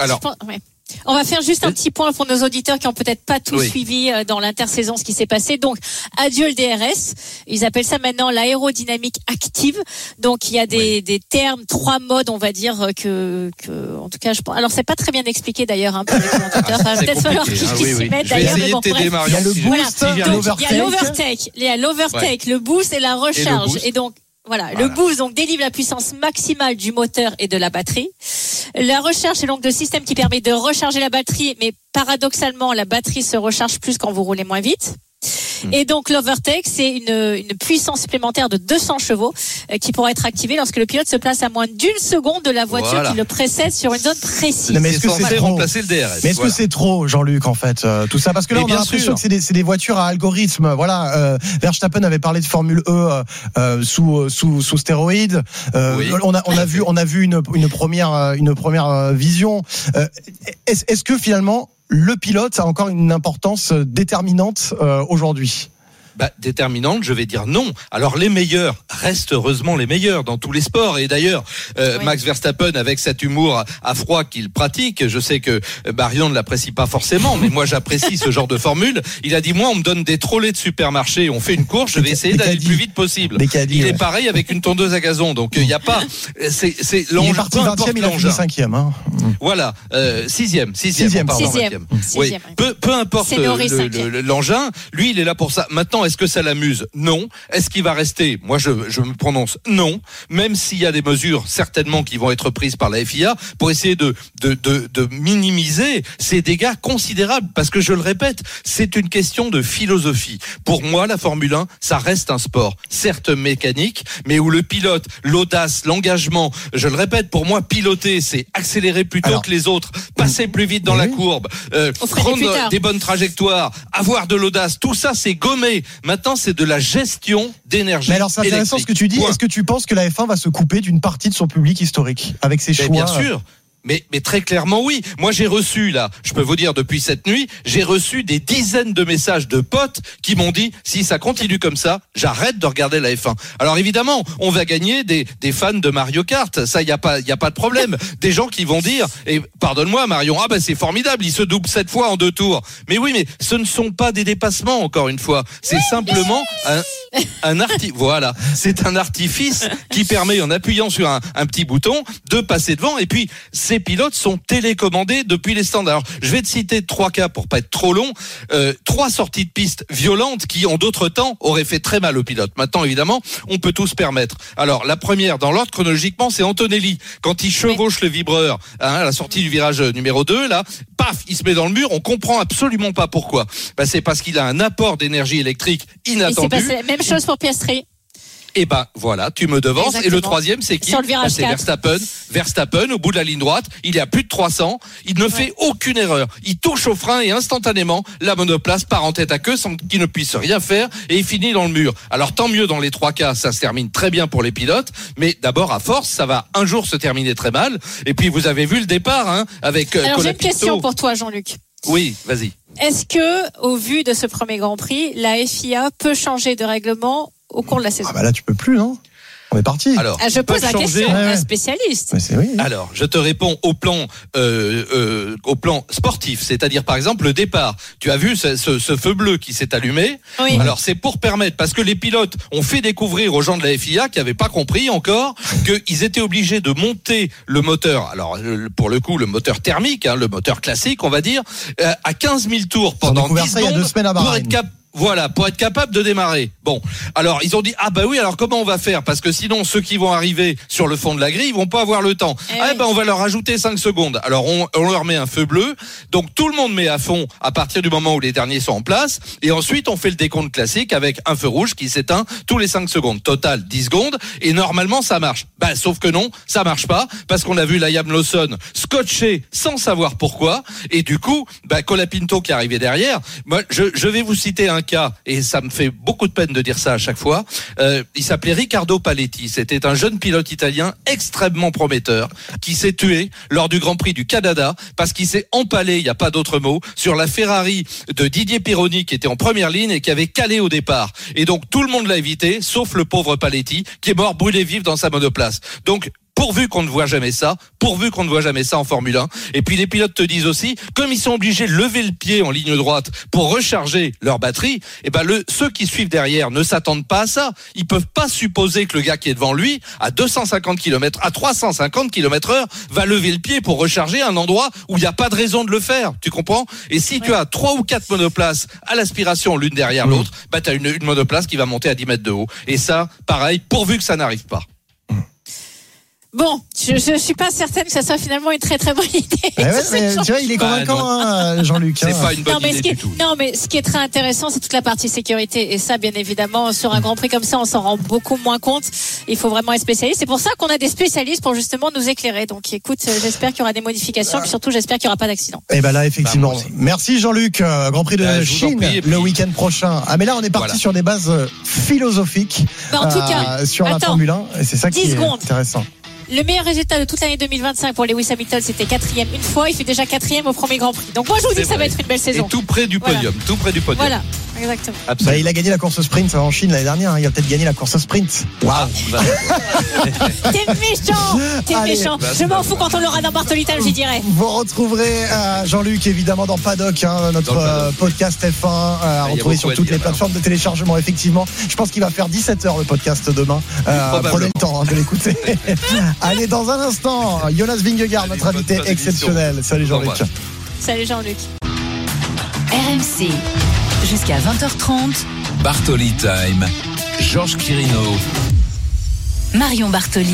On va faire juste un petit point pour nos auditeurs qui ont peut-être pas tout suivi dans l'intersaison ce qui s'est passé. Donc, adieu le DRS. Ils appellent ça maintenant l'aérodynamique active. Donc, il y a des termes, 3 modes, on va dire que en tout cas, je pense. Alors, c'est pas très bien expliqué d'ailleurs pour les commentateurs. Ça va peut-être falloir qu'ils s'y mettent d'ailleurs. Mais bon, bref. Il y a le boost, il y a l'overtake, le boost et la recharge. Et donc, voilà, le boost donc délivre la puissance maximale du moteur et de la batterie. La recharge, c'est donc le système qui permet de recharger la batterie, mais paradoxalement, la batterie se recharge plus quand vous roulez moins vite. Et donc l'overtake, c'est une puissance supplémentaire de 200 chevaux qui pourra être activée lorsque le pilote se place à moins d'une seconde de la voiture qui le précède sur une zone précise. Mais est-ce que c'est trop remplacer le DRS? Mais est-ce que c'est trop, Jean-Luc, en fait, tout ça? Parce que là, on a l'impression que c'est des voitures à algorithme. Voilà, Verstappen avait parlé de Formule E sous stéroïdes. On a vu une première vision. Est-ce que finalement le pilote a encore une importance déterminante aujourd'hui? Déterminante, je vais dire non. Alors les meilleurs restent heureusement les meilleurs dans tous les sports. Et d'ailleurs, Max Verstappen, avec cet humour à froid qu'il pratique, je sais que Marion ne l'apprécie pas forcément, mais moi j'apprécie ce genre de formule. Il a dit, moi on me donne des trolley de supermarché, on fait une course, je vais essayer d'aller le plus vite possible. Il est pareil avec une tondeuse à gazon. Donc il n'y a pas... C'est l'engin. Il est parti 20e, il a fini 5e. Hein. Voilà, 6e. Oui. Peu importe l'engin, lui il est là pour ça. Maintenant, est-ce que ça l'amuse? Non. Est-ce qu'il va rester? Moi, je me prononce non. Même s'il y a des mesures certainement qui vont être prises par la FIA pour essayer de minimiser ces dégâts considérables. Parce que je le répète, c'est une question de philosophie. Pour moi, la Formule 1, ça reste un sport, certes mécanique, mais où le pilote, l'audace, l'engagement, je le répète, pour moi, piloter, c'est accélérer plutôt que les autres, passer plus vite dans la courbe, prendre des bonnes trajectoires, avoir de l'audace, tout ça, c'est gommé. Maintenant, c'est de la gestion d'énergie. Mais alors, c'est intéressant ce que tu dis. Est-ce que tu penses que la F1 va se couper d'une partie de son public historique avec ses choix? Bien sûr. Mais très clairement oui. Moi j'ai reçu là, je peux vous dire depuis cette nuit, j'ai reçu des dizaines de messages de potes qui m'ont dit si ça continue comme ça, j'arrête de regarder la F1. Alors évidemment, on va gagner des fans de Mario Kart, ça y a pas de problème. Des gens qui vont dire et pardonne-moi Marion, c'est formidable, il se double 7 fois en 2 tours. Mais oui, mais ce ne sont pas des dépassements encore une fois, c'est simplement voilà, c'est un artifice qui permet en appuyant sur un petit bouton de passer devant et puis ces pilotes sont télécommandés depuis les stands. Alors, je vais te citer 3 cas pour pas être trop long. 3 sorties de piste violentes qui, en d'autres temps, auraient fait très mal aux pilotes. Maintenant, évidemment, on peut tout se permettre. Alors, la première, dans l'ordre chronologiquement, c'est Antonelli. Quand il chevauche le vibreur à la sortie du virage numéro 2, là, paf, il se met dans le mur. On comprend absolument pas pourquoi. C'est parce qu'il a un apport d'énergie électrique inattendu. Et c'est passé la même chose pour Piastri. Et ben voilà, tu me devances. Exactement. Et le troisième, c'est qui? Sur le virage C'est 4. Verstappen, au bout de la ligne droite, il est à plus de 300. Il ne fait aucune erreur. Il touche au frein et instantanément, la monoplace part en tête à queue sans qu'il ne puisse rien faire et il finit dans le mur. Alors tant mieux dans les 3 cas, ça se termine très bien pour les pilotes. Mais d'abord, à force, ça va un jour se terminer très mal. Et puis vous avez vu le départ avec Alors j'ai une Colapinto. question pour toi, Jean-Luc. Oui, vas-y. Est-ce que, au vu de ce premier Grand Prix, la FIA peut changer de règlement au cours de la saison? Ah bah là, tu peux plus, non? On est parti. Alors, Je pose la question, Ouais. un spécialiste. Mais c'est oui. Alors, je te réponds au plan sportif, c'est-à-dire par exemple le départ. Tu as vu ce feu bleu qui s'est allumé. Oui. Alors c'est pour permettre, parce que les pilotes ont fait découvrir aux gens de la FIA qui n'avaient pas compris encore qu'ils étaient obligés de monter le moteur. Alors pour le coup, le moteur thermique, le moteur classique, on va dire, à 15 000 tours Ils ont pendant découvert 10 ça il y a secondes 2 semaines à pour Bahreïn. être Voilà, pour être capable de démarrer. Bon, alors ils ont dit ah bah oui, alors comment on va faire, parce que sinon ceux qui vont arriver sur le fond de la grille, ils vont pas avoir le temps. oui. Ben on va leur rajouter 5 secondes. Alors on leur met un feu bleu. Donc tout le monde met à fond à partir du moment où les derniers sont en place et ensuite on fait le décompte classique avec un feu rouge qui s'éteint tous les 5 secondes. Total 10 secondes et normalement ça marche. Sauf que non, ça marche pas parce qu'on a vu Liam Lawson scotché sans savoir pourquoi et du coup, Colapinto qui est arrivé derrière. Moi je vais vous citer un cas et ça me fait beaucoup de peine de dire ça à chaque fois. Il s'appelait Riccardo Paletti. C'était un jeune pilote italien extrêmement prometteur qui s'est tué lors du Grand Prix du Canada parce qu'il s'est empalé, il n'y a pas d'autre mot, sur la Ferrari de Didier Pironi qui était en première ligne et qui avait calé au départ. Et donc tout le monde l'a évité, sauf le pauvre Paletti qui est mort brûlé vif dans sa monoplace. Donc pourvu qu'on ne voit jamais ça en Formule 1. Et puis les pilotes te disent aussi, comme ils sont obligés de lever le pied en ligne droite pour recharger leur batterie, ceux qui suivent derrière ne s'attendent pas à ça. Ils peuvent pas supposer que le gars qui est devant lui, à 250 km, à 350 km/h, va lever le pied pour recharger un endroit où il n'y a pas de raison de le faire. Tu comprends? Et si tu as 3 ou 4 monoplaces à l'aspiration l'une derrière l'autre, tu as une monoplace qui va monter à 10 mètres de haut. Et ça, pareil, pourvu que ça n'arrive pas. Bon, je suis pas certaine que ça soit finalement une très très bonne idée. Mais tu vois, il est convaincant, Jean-Luc. C'est pas une bonne idée du tout. Non, mais ce qui est très intéressant, c'est toute la partie sécurité. Et ça, bien évidemment, sur un Grand Prix comme ça, on s'en rend beaucoup moins compte. Il faut vraiment être spécialiste. C'est pour ça qu'on a des spécialistes pour justement nous éclairer. Donc, écoute, j'espère qu'il y aura des modifications, et surtout, j'espère qu'il n'y aura pas d'accident. Et là, effectivement. Merci Jean-Luc. Grand Prix de Chine le week-end prochain. Mais là, on est parti sur des bases philosophiques. En tout cas, sur la Formule 1. Et c'est ça qui est intéressant. Le meilleur résultat de toute l'année 2025 pour Lewis Hamilton, c'était 4e une fois. Il fait déjà 4e au premier Grand Prix. Donc moi, je vous dis que ça va être une belle saison. Et tout près du podium. Tout près du podium. Voilà, exactement. Il a gagné la course sprint en Chine l'année dernière. Il a peut-être gagné la course sprint. Waouh. T'es méchant. Je m'en fous quand on l'aura dans Bartoli Time, j'y dirais. Vous retrouverez Jean-Luc évidemment dans Paddock, notre podcast F1 à retrouver sur toutes les plateformes de téléchargement. Effectivement, je pense qu'il va faire 17h le podcast demain. Prenez le temps de l'écouter. Allez, dans un instant, Jonas Vingegaard, notre invité exceptionnel. Salut Jean-Luc. Salut Jean-Luc. RMC, jusqu'à 20h30. Bartoli Time, Georges Quirino. Marion Bartoli.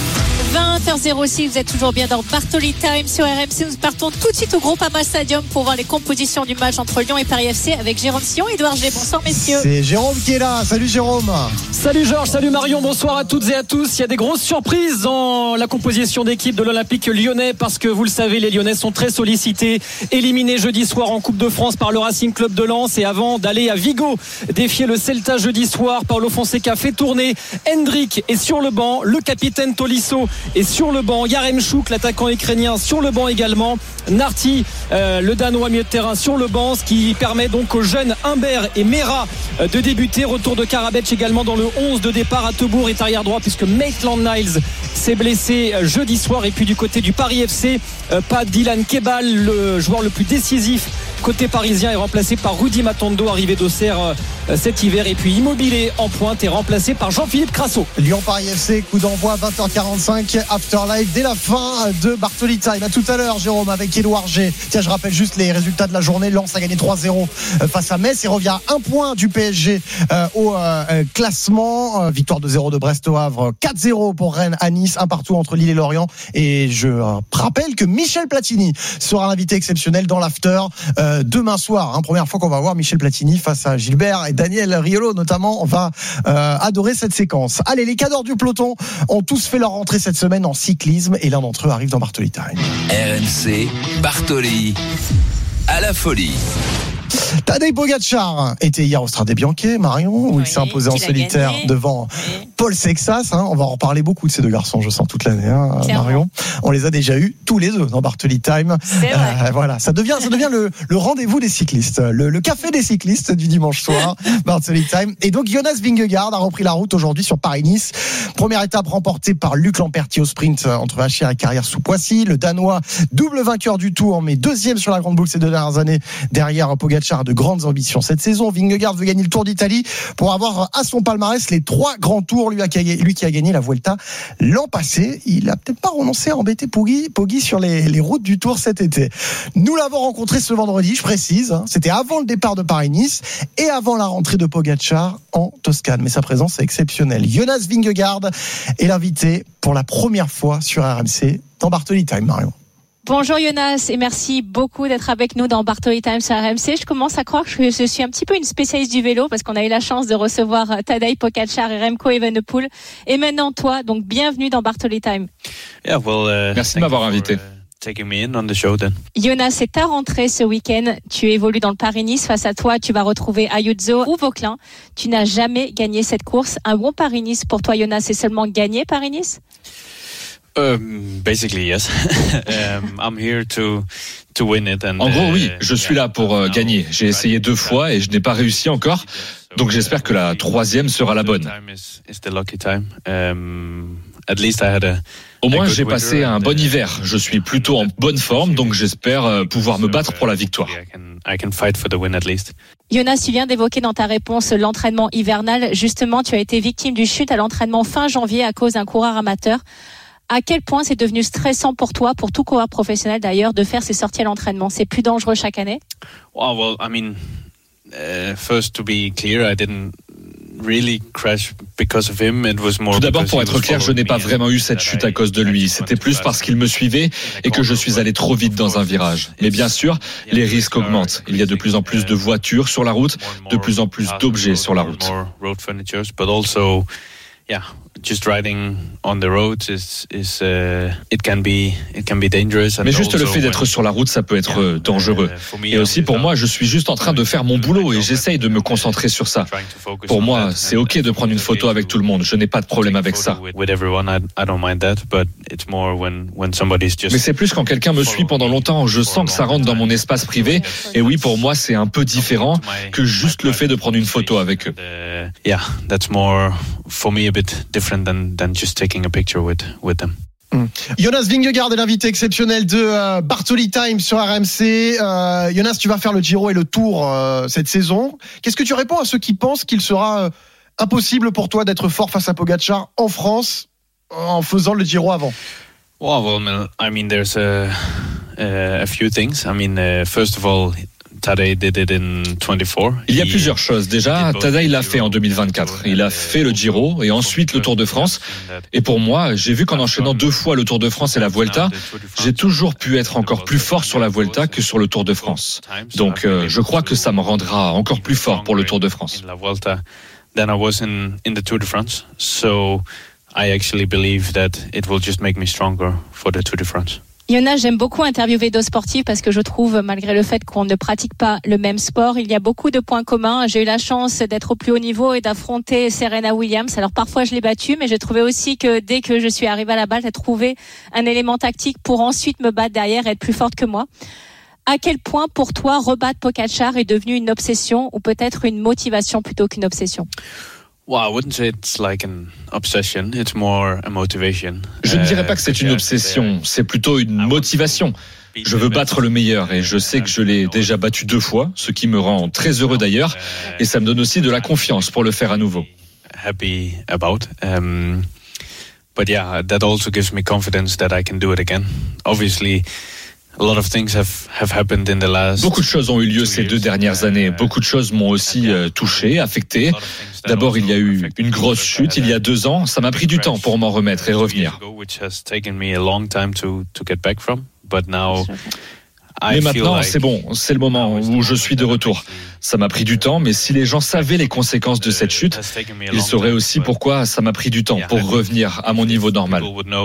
20h06, vous êtes toujours bien dans Bartoli Time sur RMC. Nous partons tout de suite au Groupama Stadium pour voir les compositions du match entre Lyon et Paris FC avec Jérôme Sillon et Édouard G. Bonsoir messieurs. C'est Jérôme qui est là. Salut Jérôme. Salut Georges, salut Marion, bonsoir à toutes et à tous. Il y a des grosses surprises dans la composition d'équipe de l'Olympique lyonnais parce que vous le savez, les Lyonnais sont très sollicités, éliminés jeudi soir en Coupe de France par le Racing Club de Lens, et avant d'aller à Vigo défier le Celta jeudi soir, Paulo Fonseca fait tourner Hendrick est sur le banc, le capitaine Tolisso est sur le banc, Yaremchuk l'attaquant ukrainien sur le banc également, Narti le Danois milieu de terrain sur le banc, ce qui permet donc aux jeunes Humbert et Mera de débuter. Retour de Karabec également dans le 11 de départ. À Tebour est arrière droit puisque Maitland-Niles s'est blessé jeudi soir. Et puis du côté du Paris FC, pas Dylan Kebal, le joueur le plus décisif côté parisien, est remplacé par Rudy Matondo, arrivé d'Auxerre cet hiver. Et puis Immobilier en pointe est remplacé par Jean-Philippe Crasso. Lyon-Paris FC, coup d'envoi 20h45, Afterlife dès la fin de Bartoli Time. À tout à l'heure Jérôme avec Édouard G. Tiens, je rappelle juste les résultats de la journée. Lens a gagné 3-0 face à Metz et revient à 1 point du PSG au classement. Victoire de 0 de Brest au Havre, 4-0 pour Rennes à Nice, 1 partout entre Lille et Lorient. Et je rappelle que Michel Platini sera l'invité exceptionnel dans l'after demain soir. Première fois qu'on va voir Michel Platini face à Gilbert et Daniel Riolo notamment. On va adorer cette séquence. Allez, les cadors du peloton ont tous fait leur rentrée cette semaine en cyclisme et l'un d'entre eux arrive dans Bartoli Time. RMC, Bartoli, à la folie. Tadej Pogačar était hier au Strade Bianche, Marion, où il s'est imposé en solitaire devant Paul Sexas. On va en reparler beaucoup de ces deux garçons, je sens, toute l'année, Marion. On les a déjà eus tous les deux dans Bartoli Time. C'est vrai. Voilà, ça devient le rendez-vous des cyclistes, le café des cyclistes du dimanche soir, Bartoli Time. Et donc Jonas Vingegaard a repris la route aujourd'hui sur Paris-Nice. Première étape remportée par Luc Lampertier au sprint entre Vachir et Carrière-sous-Poissy. Le Danois, double vainqueur du Tour, mais deuxième sur la Grande Boucle ces 2 dernières années, derrière Pogačar, a de grandes ambitions cette saison. Vingegaard veut gagner le Tour d'Italie pour avoir à son palmarès les 3 grands tours. Lui qui a gagné la Vuelta l'an passé. Il a peut-être pas renoncé à embêter Poggi sur les routes du Tour cet été. Nous l'avons rencontré ce vendredi, je précise. C'était avant le départ de Paris-Nice et avant la rentrée de Pogačar en Toscane. Mais sa présence est exceptionnelle. Jonas Vingegaard est l'invité pour la première fois sur RMC dans Bartoli Time, Marion. Bonjour Jonas et merci beaucoup d'être avec nous dans Bartoli Time sur RMC. Je commence à croire que je suis un petit peu une spécialiste du vélo parce qu'on a eu la chance de recevoir Tadej Pogačar et Remco Evenepoel. Et maintenant toi, donc bienvenue dans Bartoli Time. Merci de m'avoir invité. Jonas, c'est ta rentrée ce week-end. Tu évolues dans le Paris-Nice. Face à toi, tu vas retrouver Ayuso ou Vauquelin. Tu n'as jamais gagné cette course. Un bon Paris-Nice pour toi, Jonas, c'est seulement gagner Paris-Nice? Basically, yes. I'm here to win it. En gros, oui, je suis là pour gagner. J'ai essayé 2 fois et je n'ai pas réussi encore. Donc j'espère que la 3e sera la bonne. Au moins, j'ai passé un bon hiver. Je suis plutôt en bonne forme, donc j'espère pouvoir me battre pour la victoire. Jonas, tu viens d'évoquer dans ta réponse l'entraînement hivernal. Justement, tu as été victime d'une chute à l'entraînement fin janvier à cause d'un coureur amateur. À quel point c'est devenu stressant pour toi, pour tout coureur professionnel d'ailleurs, de faire ces sorties à l'entraînement? C'est plus dangereux chaque année? First to be clear, I didn't really crash because of him. It was more. Tout d'abord, pour être clair, je n'ai pas vraiment eu cette chute à cause de lui. C'était plus parce qu'il me suivait et que je suis allé trop vite dans un virage. Mais bien sûr, les risques augmentent. Il y a de plus en plus de voitures sur la route, de plus en plus d'objets sur la route. Yeah, just riding on the road it can be dangerous. Mais juste le fait d'être sur la route, ça peut être dangereux. Et aussi pour moi, je suis juste en train de faire mon boulot et j'essaye de me concentrer sur ça. Pour moi, c'est ok de prendre une photo avec tout le monde. Je n'ai pas de problème avec ça. Mais c'est plus quand quelqu'un me suit pendant longtemps. Je sens que ça rentre dans mon espace privé. Et oui, pour moi, c'est un peu différent que juste le fait de prendre une photo avec eux. Yeah, that's more for me a bit different than just taking a picture with them. Jonas Vingegaard est l'invité exceptionnel de Bartoli Time sur RMC. Jonas, tu vas faire le Giro et le Tour cette saison. Qu'est-ce que tu réponds à ceux qui pensent qu'il sera impossible pour toi d'être fort face à Pogačar en France en faisant le Giro avant? Well, I mean, there's a few things. I mean, first of all, Tadej did it in 24. Il y a plusieurs choses. Déjà, Tadej l'a fait en 2024. Il a fait le Giro et ensuite le Tour de France. Et pour moi, j'ai vu qu'en enchaînant 2 fois le Tour de France et la Vuelta, j'ai toujours pu être encore plus fort sur la Vuelta que sur le Tour de France. Donc, je crois que ça me rendra encore plus fort pour le Tour de France. La Vuelta than I was in the Tour de France. So, I actually believe that it will just make me stronger for the Tour de France. Jonas, j'aime beaucoup interviewer d'autres sportifs parce que je trouve, malgré le fait qu'on ne pratique pas le même sport, il y a beaucoup de points communs. J'ai eu la chance d'être au plus haut niveau et d'affronter Serena Williams. Alors parfois je l'ai battue, mais j'ai trouvé aussi que dès que je suis arrivée à la balle, j'ai trouvé un élément tactique pour ensuite me battre derrière et être plus forte que moi. À quel point pour toi rebattre Pogačar est devenu une obsession ou peut-être une motivation plutôt qu'une obsession? Well, I wouldn't say it's like an obsession. It's more a motivation. Je ne dirais pas que c'est une obsession. C'est plutôt une motivation. Je veux battre le meilleur et je sais que je l'ai déjà battu 2 fois, ce qui me rend très heureux d'ailleurs. Et ça me donne aussi de la confiance pour le faire à nouveau. Happy about. But yeah, that also gives me confidence that I can do it again. Obviously. Beaucoup de choses ont eu lieu ces 2 dernières années. Beaucoup de choses m'ont aussi touché, affecté. D'abord, il y a eu une grosse chute il y a 2 ans. Ça m'a pris du temps pour m'en remettre et revenir. Mais maintenant, c'est bon, c'est le moment où je suis de retour. Ça m'a pris du temps, mais si les gens savaient les conséquences de cette chute, ils sauraient aussi pourquoi ça m'a pris du temps pour revenir à mon niveau normal.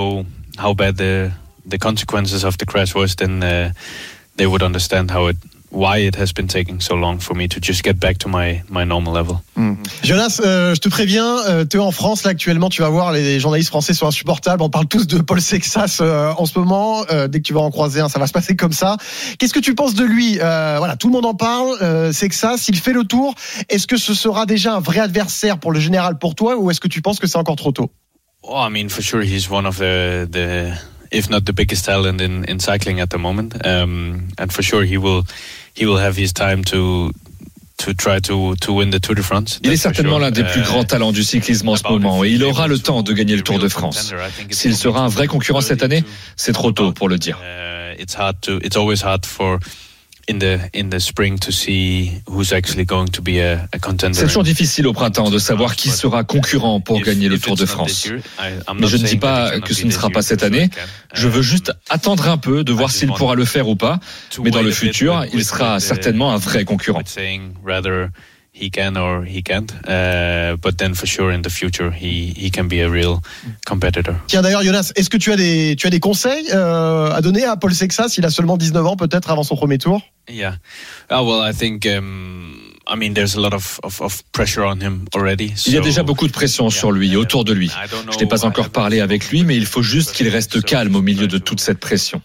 Why it has been taking so long for me to just get back to my normal level. Jonas, je te préviens, tu es en France là actuellement, tu vas voir, les journalistes français sont insupportables, on parle tous de Paul Sexas en ce moment, dès que tu vas en croiser un, ça va se passer comme ça. Qu'est-ce que tu penses de lui? Voilà, tout le monde en parle, Sexas, il fait le tour, est-ce que ce sera déjà un vrai adversaire pour le général pour toi, ou est-ce que tu penses que c'est encore trop tôt? Oh, I mean, for sure he's one of the if not the biggest talent in cycling at the moment, and for sure he will have his time to try to win the Tour de France. Il est certainement l'un des plus grands talents du cyclisme en ce moment et il aura le temps de gagner le Tour de France. S'il sera un vrai concurrent cette année, c'est trop tôt pour le dire. It's always hard for in the spring to see who's actually going to be a contender. C'est toujours difficile au printemps de savoir qui sera concurrent pour gagner le Tour de France. Mais je ne dis pas que ce ne sera pas cette année. Je veux juste attendre un peu de voir s'il pourra le faire ou pas. Mais dans le futur, il sera certainement un vrai concurrent. He can or he can't, but then for sure in the future he can be a real competitor. Tiens d'ailleurs Jonas, est-ce que tu as des conseils à donner à Paul Sexas? Il a seulement 19 ans peut-être avant son premier tour. Yeah, well I think I mean there's a lot of pressure on him already. Il y a déjà beaucoup de pression sur lui, autour de lui. Je n'ai pas encore parlé avec lui, mais il faut juste qu'il reste calme au milieu de toute cette pression.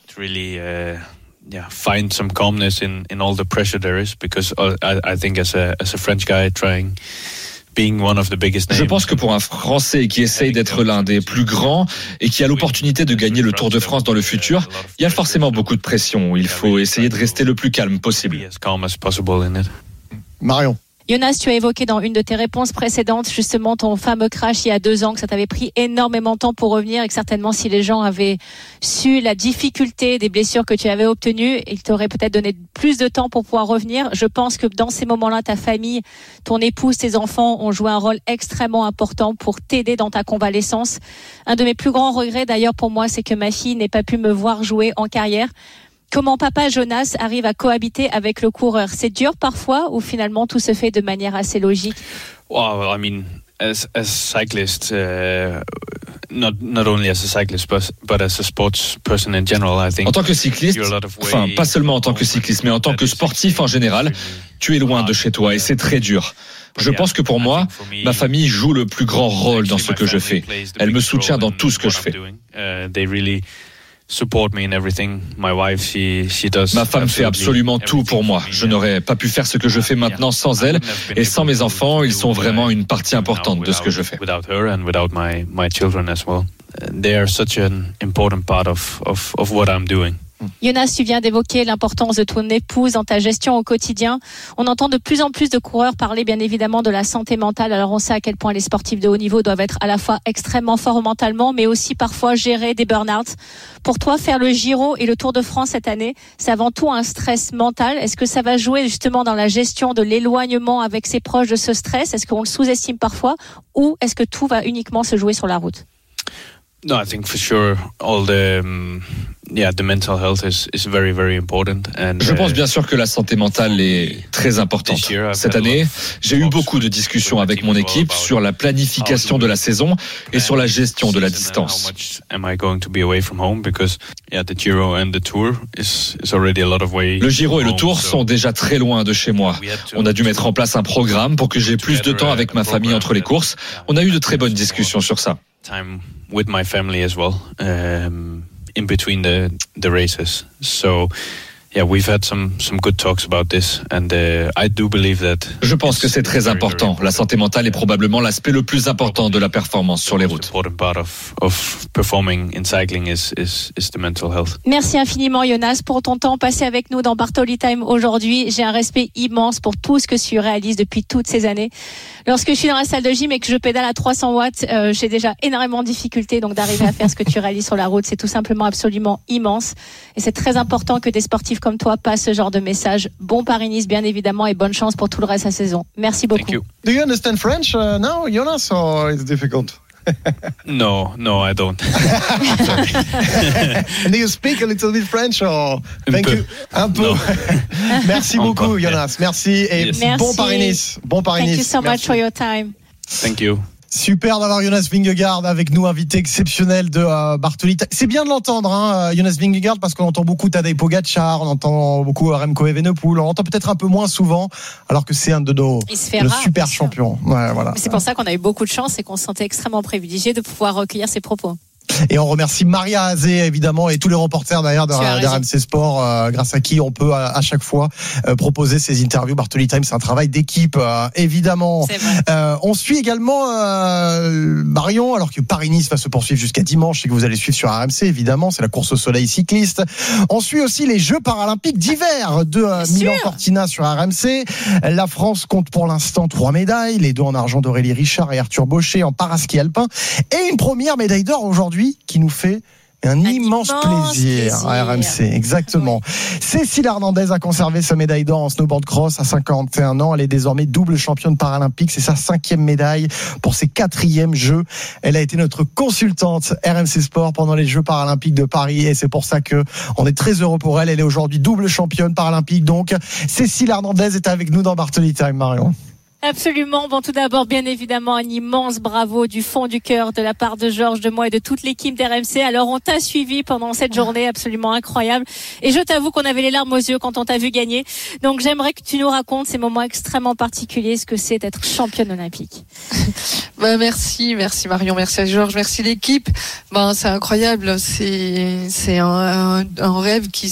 Find some calmness in all the pressure there is, because I think as a French guy being one of the biggest names. Je pense que pour un Français qui essaye d'être l'un des plus grands et qui a l'opportunité de gagner le Tour de France dans le futur, il y a forcément beaucoup de pression. Il faut essayer de rester le plus calme possible. Marion. Jonas, tu as évoqué dans une de tes réponses précédentes justement ton fameux crash il y a 2 ans, que ça t'avait pris énormément de temps pour revenir et que certainement si les gens avaient su la difficulté des blessures que tu avais obtenues, ils t'auraient peut-être donné plus de temps pour pouvoir revenir. Je pense que dans ces moments-là, ta famille, ton épouse, tes enfants ont joué un rôle extrêmement important pour t'aider dans ta convalescence. Un de mes plus grands regrets d'ailleurs pour moi, c'est que ma fille n'ait pas pu me voir jouer en carrière. Comment papa Jonas arrive à cohabiter avec le coureur? C'est dur parfois ou finalement tout se fait de manière assez logique? Well, I mean, as cyclist, not only as a cyclist, but as a sports person in general, I think. En tant que cycliste, enfin pas seulement en tant que cycliste, mais en tant que sportif en général, tu es loin de chez toi et c'est très dur. Je pense que pour moi, ma famille joue le plus grand rôle dans ce que je fais. Elle me soutient dans tout ce que je fais. Support me in everything. My wife, she does. Ma femme fait absolument tout pour moi. Je n'aurais pas pu faire ce que je fais maintenant sans elle et sans mes enfants. Ils sont vraiment une partie importante de ce que je fais. Without her and without my children as well, they are such an important part of what I'm doing. Jonas, tu viens d'évoquer l'importance de ton épouse dans ta gestion au quotidien. On entend de plus en plus de coureurs parler bien évidemment de la santé mentale. Alors on sait à quel point les sportifs de haut niveau doivent être à la fois extrêmement forts mentalement, mais aussi parfois gérer des burn-out. Pour toi, faire le Giro et le Tour de France cette année, c'est avant tout un stress mental. Est-ce que ça va jouer justement dans la gestion de l'éloignement avec ses proches de ce stress? Est-ce qu'on le sous-estime parfois ou est-ce que tout va uniquement se jouer sur la route? No, I think for sure all the mental health is very, very important. And, je pense bien sûr que la santé mentale est très importante. Cette année, j'ai eu beaucoup de discussions avec mon équipe sur la planification de la saison et sur la gestion de la distance. Le Giro et le Tour sont déjà très loin de chez moi. On a dû mettre en place un programme pour que j'ai plus de temps avec ma famille entre les courses. On a eu de très bonnes discussions sur ça. Time with my family as well, in between the races. So, yeah, we've had some good talks about this, and I do believe that. Je pense que c'est très important. La santé mentale est probablement l'aspect le plus important de la performance sur les routes. Of performing in cycling is the mental health. Merci infiniment Jonas pour ton temps passé avec nous dans Bartoli Time aujourd'hui. J'ai un respect immense pour tout ce que tu réalises depuis toutes ces années. Lorsque je suis dans la salle de gym et que je pédale à 300 watts, j'ai déjà énormément de difficultés. Donc d'arriver à faire ce que tu réalises sur la route, c'est tout simplement absolument immense. Et c'est très important que des sportifs comme toi passent ce genre de message. Bon Paris-Nice bien évidemment et bonne chance pour tout le reste de la saison. Merci beaucoup. Do you understand French now, Jonas, or it's difficult? No, I don't. Do you speak a little bit French or? Thank you. Un peu. No. Merci beaucoup, Jonas. Merci et bon Paris-Nice. Bon Paris-Nice. Thank you so much for your time. Thank you. Super d'avoir Jonas Vingegaard avec nous, invité exceptionnel de Bartoli. C'est bien de l'entendre, Jonas Vingegaard, parce qu'on entend beaucoup Tadej Pogacar, on entend beaucoup Remco Evenepoel, on entend peut-être un peu moins souvent, alors que c'est un de nos super champions. Ouais, voilà. C'est pour ça qu'on a eu beaucoup de chance et qu'on se sentait extrêmement privilégié de pouvoir recueillir ces propos. Et on remercie Maria Azé évidemment et tous les reporters d'ailleurs de RMC Sport, grâce à qui on peut à chaque fois proposer ces interviews. Bartoli Time, c'est un travail d'équipe évidemment. On suit également Marion, alors que Paris-Nice va se poursuivre jusqu'à dimanche et que vous allez suivre sur RMC évidemment, c'est la course au soleil cycliste. On suit aussi les Jeux paralympiques d'hiver de Milan-Cortina sur RMC. La France compte pour l'instant 3 médailles, les 2 en argent d'Aurélie Richard et Arthur Baucher en paraski alpin, et une première médaille d'or aujourd'hui qui nous fait un immense plaisir à RMC, exactement. Oui. Cécile Hernandez a conservé sa médaille d'or en snowboard cross à 51 ans. Elle est désormais double championne paralympique. C'est sa 5e médaille pour ses 4e Jeux. Elle a été notre consultante RMC Sport pendant les Jeux paralympiques de Paris et c'est pour ça que on est très heureux pour elle. Elle est aujourd'hui double championne paralympique. Donc, Cécile Hernandez est avec nous dans Bartoli Time, Marion. Absolument. Bon, tout d'abord, bien évidemment, un immense bravo du fond du cœur de la part de Georges, de moi et de toute l'équipe d'RMC. Alors, on t'a suivi pendant cette journée absolument incroyable. Et je t'avoue qu'on avait les larmes aux yeux quand on t'a vu gagner. Donc, j'aimerais que tu nous racontes ces moments extrêmement particuliers, ce que c'est d'être championne olympique. Merci Marion, merci Georges, merci l'équipe. C'est incroyable. C'est un rêve qui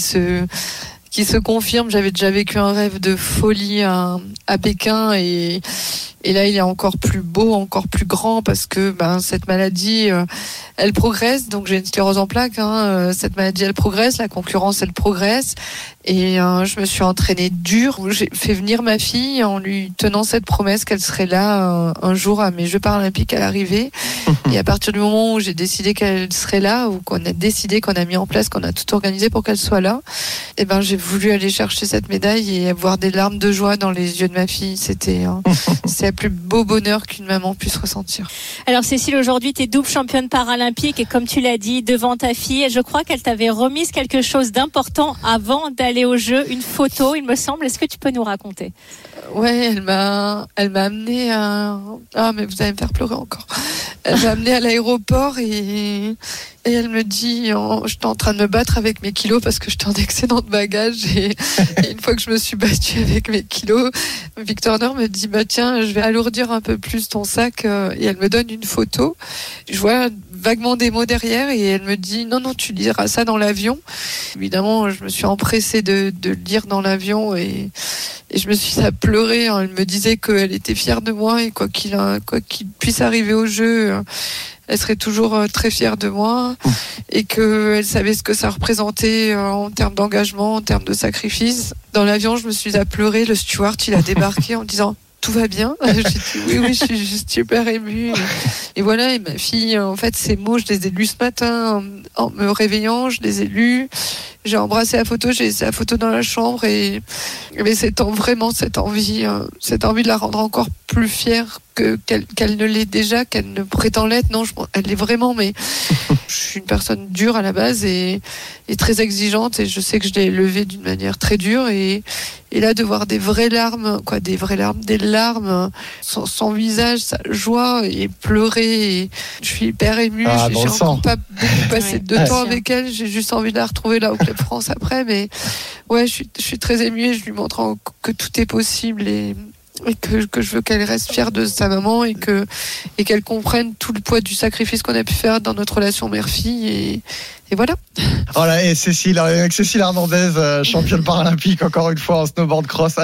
se confirme. J'avais déjà vécu un rêve de folie à Pékin et là il est encore plus beau, encore plus grand parce que cette maladie elle progresse. Donc j'ai une sclérose en plaques, cette maladie elle progresse, la concurrence elle progresse et je me suis entraînée dur. J'ai fait venir ma fille en lui tenant cette promesse qu'elle serait là un jour à mes Jeux paralympiques à l'arrivée. Et à partir du moment où j'ai décidé qu'elle serait là, ou qu'on a mis en place, qu'on a tout organisé pour qu'elle soit là, j'ai voulu aller chercher cette médaille et avoir des larmes de joie dans les yeux de ma fille. C'est le plus beau bonheur qu'une maman puisse ressentir. Alors Cécile, aujourd'hui tu es double championne paralympique et comme tu l'as dit, devant ta fille, je crois qu'elle t'avait remise quelque chose d'important avant d'aller au jeu, une photo il me semble. Est-ce que tu peux nous raconter? Ouais, elle m'a amenée à... Ah mais vous allez me faire pleurer encore. Elle m'a amenée à l'aéroport et elle me dit, j'étais en train de me battre avec mes kilos parce que j'étais en excédent de bagages et une fois que je me suis battue avec mes kilos, Victor Nord me dit tiens, je vais alourdir un peu plus ton sac et elle me donne une photo. Je vois vaguement des mots derrière et elle me dit non, tu liras ça dans l'avion. Évidemment, je me suis empressée de le lire dans l'avion et je me suis mis à pleurer. Elle me disait qu'elle était fière de moi et quoi qu'il puisse arriver au jeu, elle serait toujours très fière de moi et qu'elle savait ce que ça représentait en termes d'engagement, en termes de sacrifice. Dans l'avion, je me suis mis à pleurer. Le steward, il a débarqué en disant tout va bien. J'ai dit oui, je suis juste super émue. Et voilà, et ma fille, en fait, ces mots, je les ai lus ce matin en me réveillant, je les ai lus. J'ai embrassé la photo, j'ai laissé la photo dans la chambre et c'est vraiment cette envie de la rendre encore plus fière qu'elle ne l'est déjà, qu'elle ne prétend l'être. Non, elle l'est vraiment, mais je suis une personne dure à la base et très exigeante et je sais que je l'ai élevée d'une manière très dure et là de voir des larmes, des larmes, son visage, sa joie et pleurer. Et je suis hyper émue. J'ai encore pas beaucoup passé de temps avec elle. J'ai juste envie de la retrouver là au Club France après, mais ouais, je suis très émue et je lui montre que tout est possible et que je veux qu'elle reste fière de sa maman et qu'elle comprenne tout le poids du sacrifice qu'on a pu faire dans notre relation mère-fille et voilà. Voilà, et Cécile Hernandez, championne paralympique encore une fois en snowboard cross.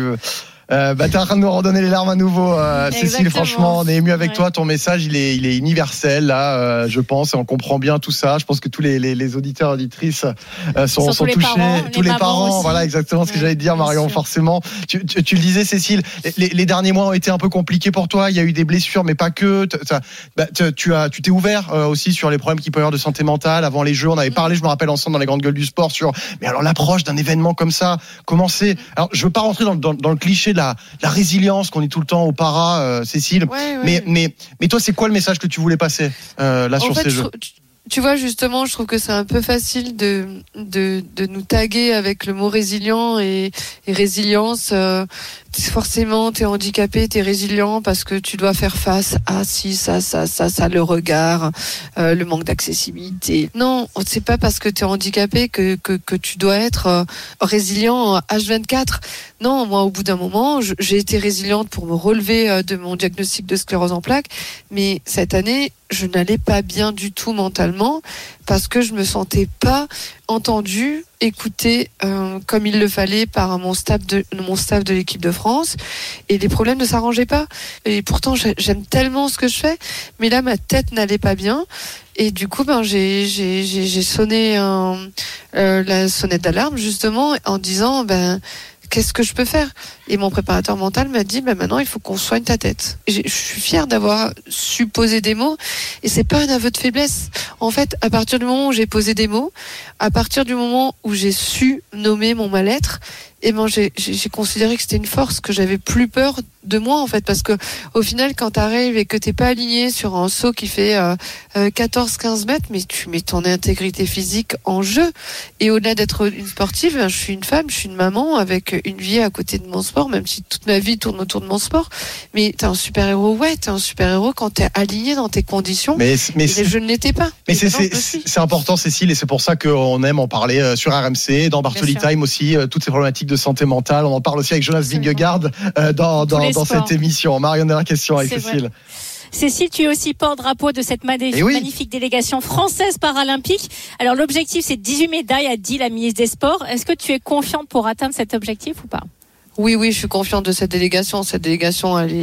T'es en train de nous redonner les larmes à nouveau, Cécile. Franchement, on est ému avec toi. Ton message, il est universel là, je pense, et on comprend bien tout ça. Je pense que tous les auditeurs, auditrices sont touchés. Tous les parents, voilà, exactement ce que j'allais te dire, Marion. Forcément, tu le disais, Cécile. Les derniers mois ont été un peu compliqués pour toi. Il y a eu des blessures, mais pas que. Tu t'es ouvert aussi sur les problèmes qu'il peut y avoir de santé mentale avant les Jeux. On avait parlé, je me rappelle, ensemble dans les grandes gueules du sport mais alors l'approche d'un événement comme ça, comment c'est. Alors, je veux pas rentrer dans le cliché de la résilience qu'on dit tout le temps au para, Cécile. Ouais. Mais toi, c'est quoi le message que tu voulais passer sur ces jeux? Tu vois, justement, je trouve que c'est un peu facile de nous taguer avec le mot résilient et résilience. Forcément, t'es handicapé, t'es résilient parce que tu dois faire face à ça, le regard, le manque d'accessibilité. Non, c'est pas parce que t'es handicapé que tu dois être résilient H24. Non, moi, au bout d'un moment, j'ai été résiliente pour me relever de mon diagnostic de sclérose en plaques, mais cette année, je n'allais pas bien du tout mentalement parce que je me sentais pas entendue, écoutée comme il le fallait par mon staff de l'équipe de France, et les problèmes ne s'arrangeaient pas. Et pourtant, j'aime tellement ce que je fais, mais là, ma tête n'allait pas bien. Et du coup, j'ai sonné la sonnette d'alarme justement en disant qu'est-ce que je peux faire? Et mon préparateur mental m'a dit, maintenant, il faut qu'on soigne ta tête. Et je suis fière d'avoir su poser des mots. Et c'est pas un aveu de faiblesse. En fait, à partir du moment où j'ai posé des mots, à partir du moment où j'ai su nommer mon mal-être, j'ai considéré que c'était une force, que j'avais plus peur de moi, en fait, parce que au final, quand t'arrives et que t'es pas aligné sur un saut qui fait 14-15 mètres, mais tu mets ton intégrité physique en jeu. Et au-delà d'être une sportive, je suis une femme, je suis une maman avec une vie à côté de mon sport, même si toute ma vie tourne autour de mon sport. Mais t'es un super-héros, t'es un super-héros quand t'es aligné dans tes conditions. Mais je ne l'étais pas. Mais c'est important, Cécile, et c'est pour ça qu'on aime en parler sur RMC, dans Bartoli Time aussi, toutes ces problématiques de santé mentale. On en parle aussi avec Jonas Vingegaard dans cette émission. Marion, dernière question avec Cécile. Vrai. Cécile, tu es aussi porte-drapeau de cette magnifique délégation française paralympique. Alors l'objectif, c'est 18 médailles, a dit la ministre des Sports. Est-ce que tu es confiante pour atteindre cet objectif ou pas? Oui, je suis confiante de cette délégation. Cette délégation, elle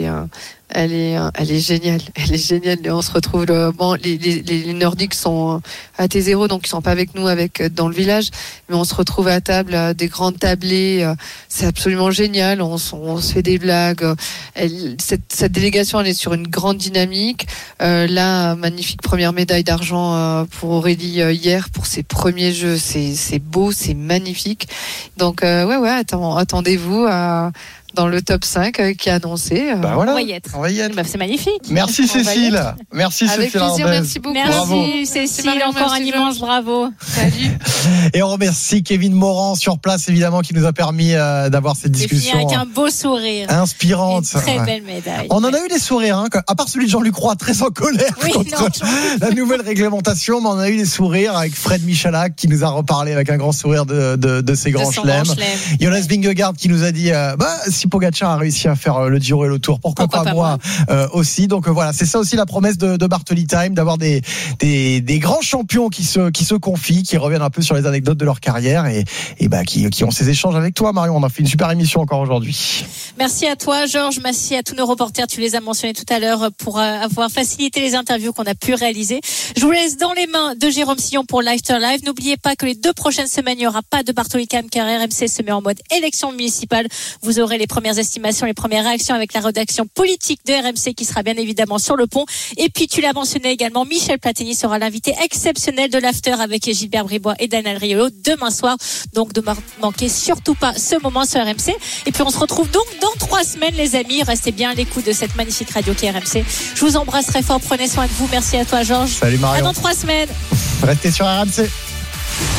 est géniale. Elle est géniale. Et on se retrouve les Nordiques sont à T0, donc ils sont pas avec nous dans le village, mais on se retrouve à table, des grandes tablées. C'est absolument génial. On se fait des blagues. Cette délégation, elle est sur une grande dynamique. Là, magnifique première médaille d'argent pour Aurélie hier pour ses premiers jeux. C'est beau, c'est magnifique. Donc attendez-vous dans le top 5 qui est annoncé. On va y être. C'est magnifique. Merci Cécile. Merci avec Cécile. Plaisir, merci beaucoup. Merci Cécile, encore un immense bravo. Salut. Et on remercie Kevin Morand sur place, évidemment, qui nous a permis d'avoir cette discussion. Avec un beau sourire. Inspirante. Une très belle médaille. On en a eu des sourires, à part celui de Jean-Luc Roy, très en colère contre la nouvelle réglementation, mais on a eu des sourires avec Fred Michalak qui nous a reparlé avec un grand sourire de ses grands chelems. Jonas Vingegaard qui nous a dit si Pogacar a réussi à faire le Giro et le Tour, pourquoi pas moi aussi. Donc voilà, c'est ça aussi la promesse de Bartoli Time, d'avoir des grands champions qui se confient, qui reviennent un peu sur les anecdotes de leur carrière et qui ont ces échanges avec toi, Marion. On a fait une super émission encore aujourd'hui. Merci à toi, Georges. Merci à tous nos reporters. Tu les as mentionnés tout à l'heure pour avoir facilité les interviews qu'on a pu réaliser. Je vous laisse dans les mains de Jérôme Sillon pour Lifestyle Live. N'oubliez pas que les 2 prochaines semaines, il n'y aura pas de Bartoli Time car RMC se met en mode élection municipale. Vous aurez les premières estimations, les premières réactions avec la rédaction politique de RMC qui sera bien évidemment sur le pont. Et puis tu l'as mentionné également, Michel Platini sera l'invité exceptionnel de l'after avec Gilbert Bribois et Daniel Riolo demain soir. Donc ne manquez surtout pas ce moment sur RMC. Et puis on se retrouve donc dans 3 semaines les amis. Restez bien à l'écoute de cette magnifique radio qui est RMC. Je vous embrasse très fort, prenez soin de vous. Merci à toi Georges. Salut Marion. À dans 3 semaines. Restez sur RMC.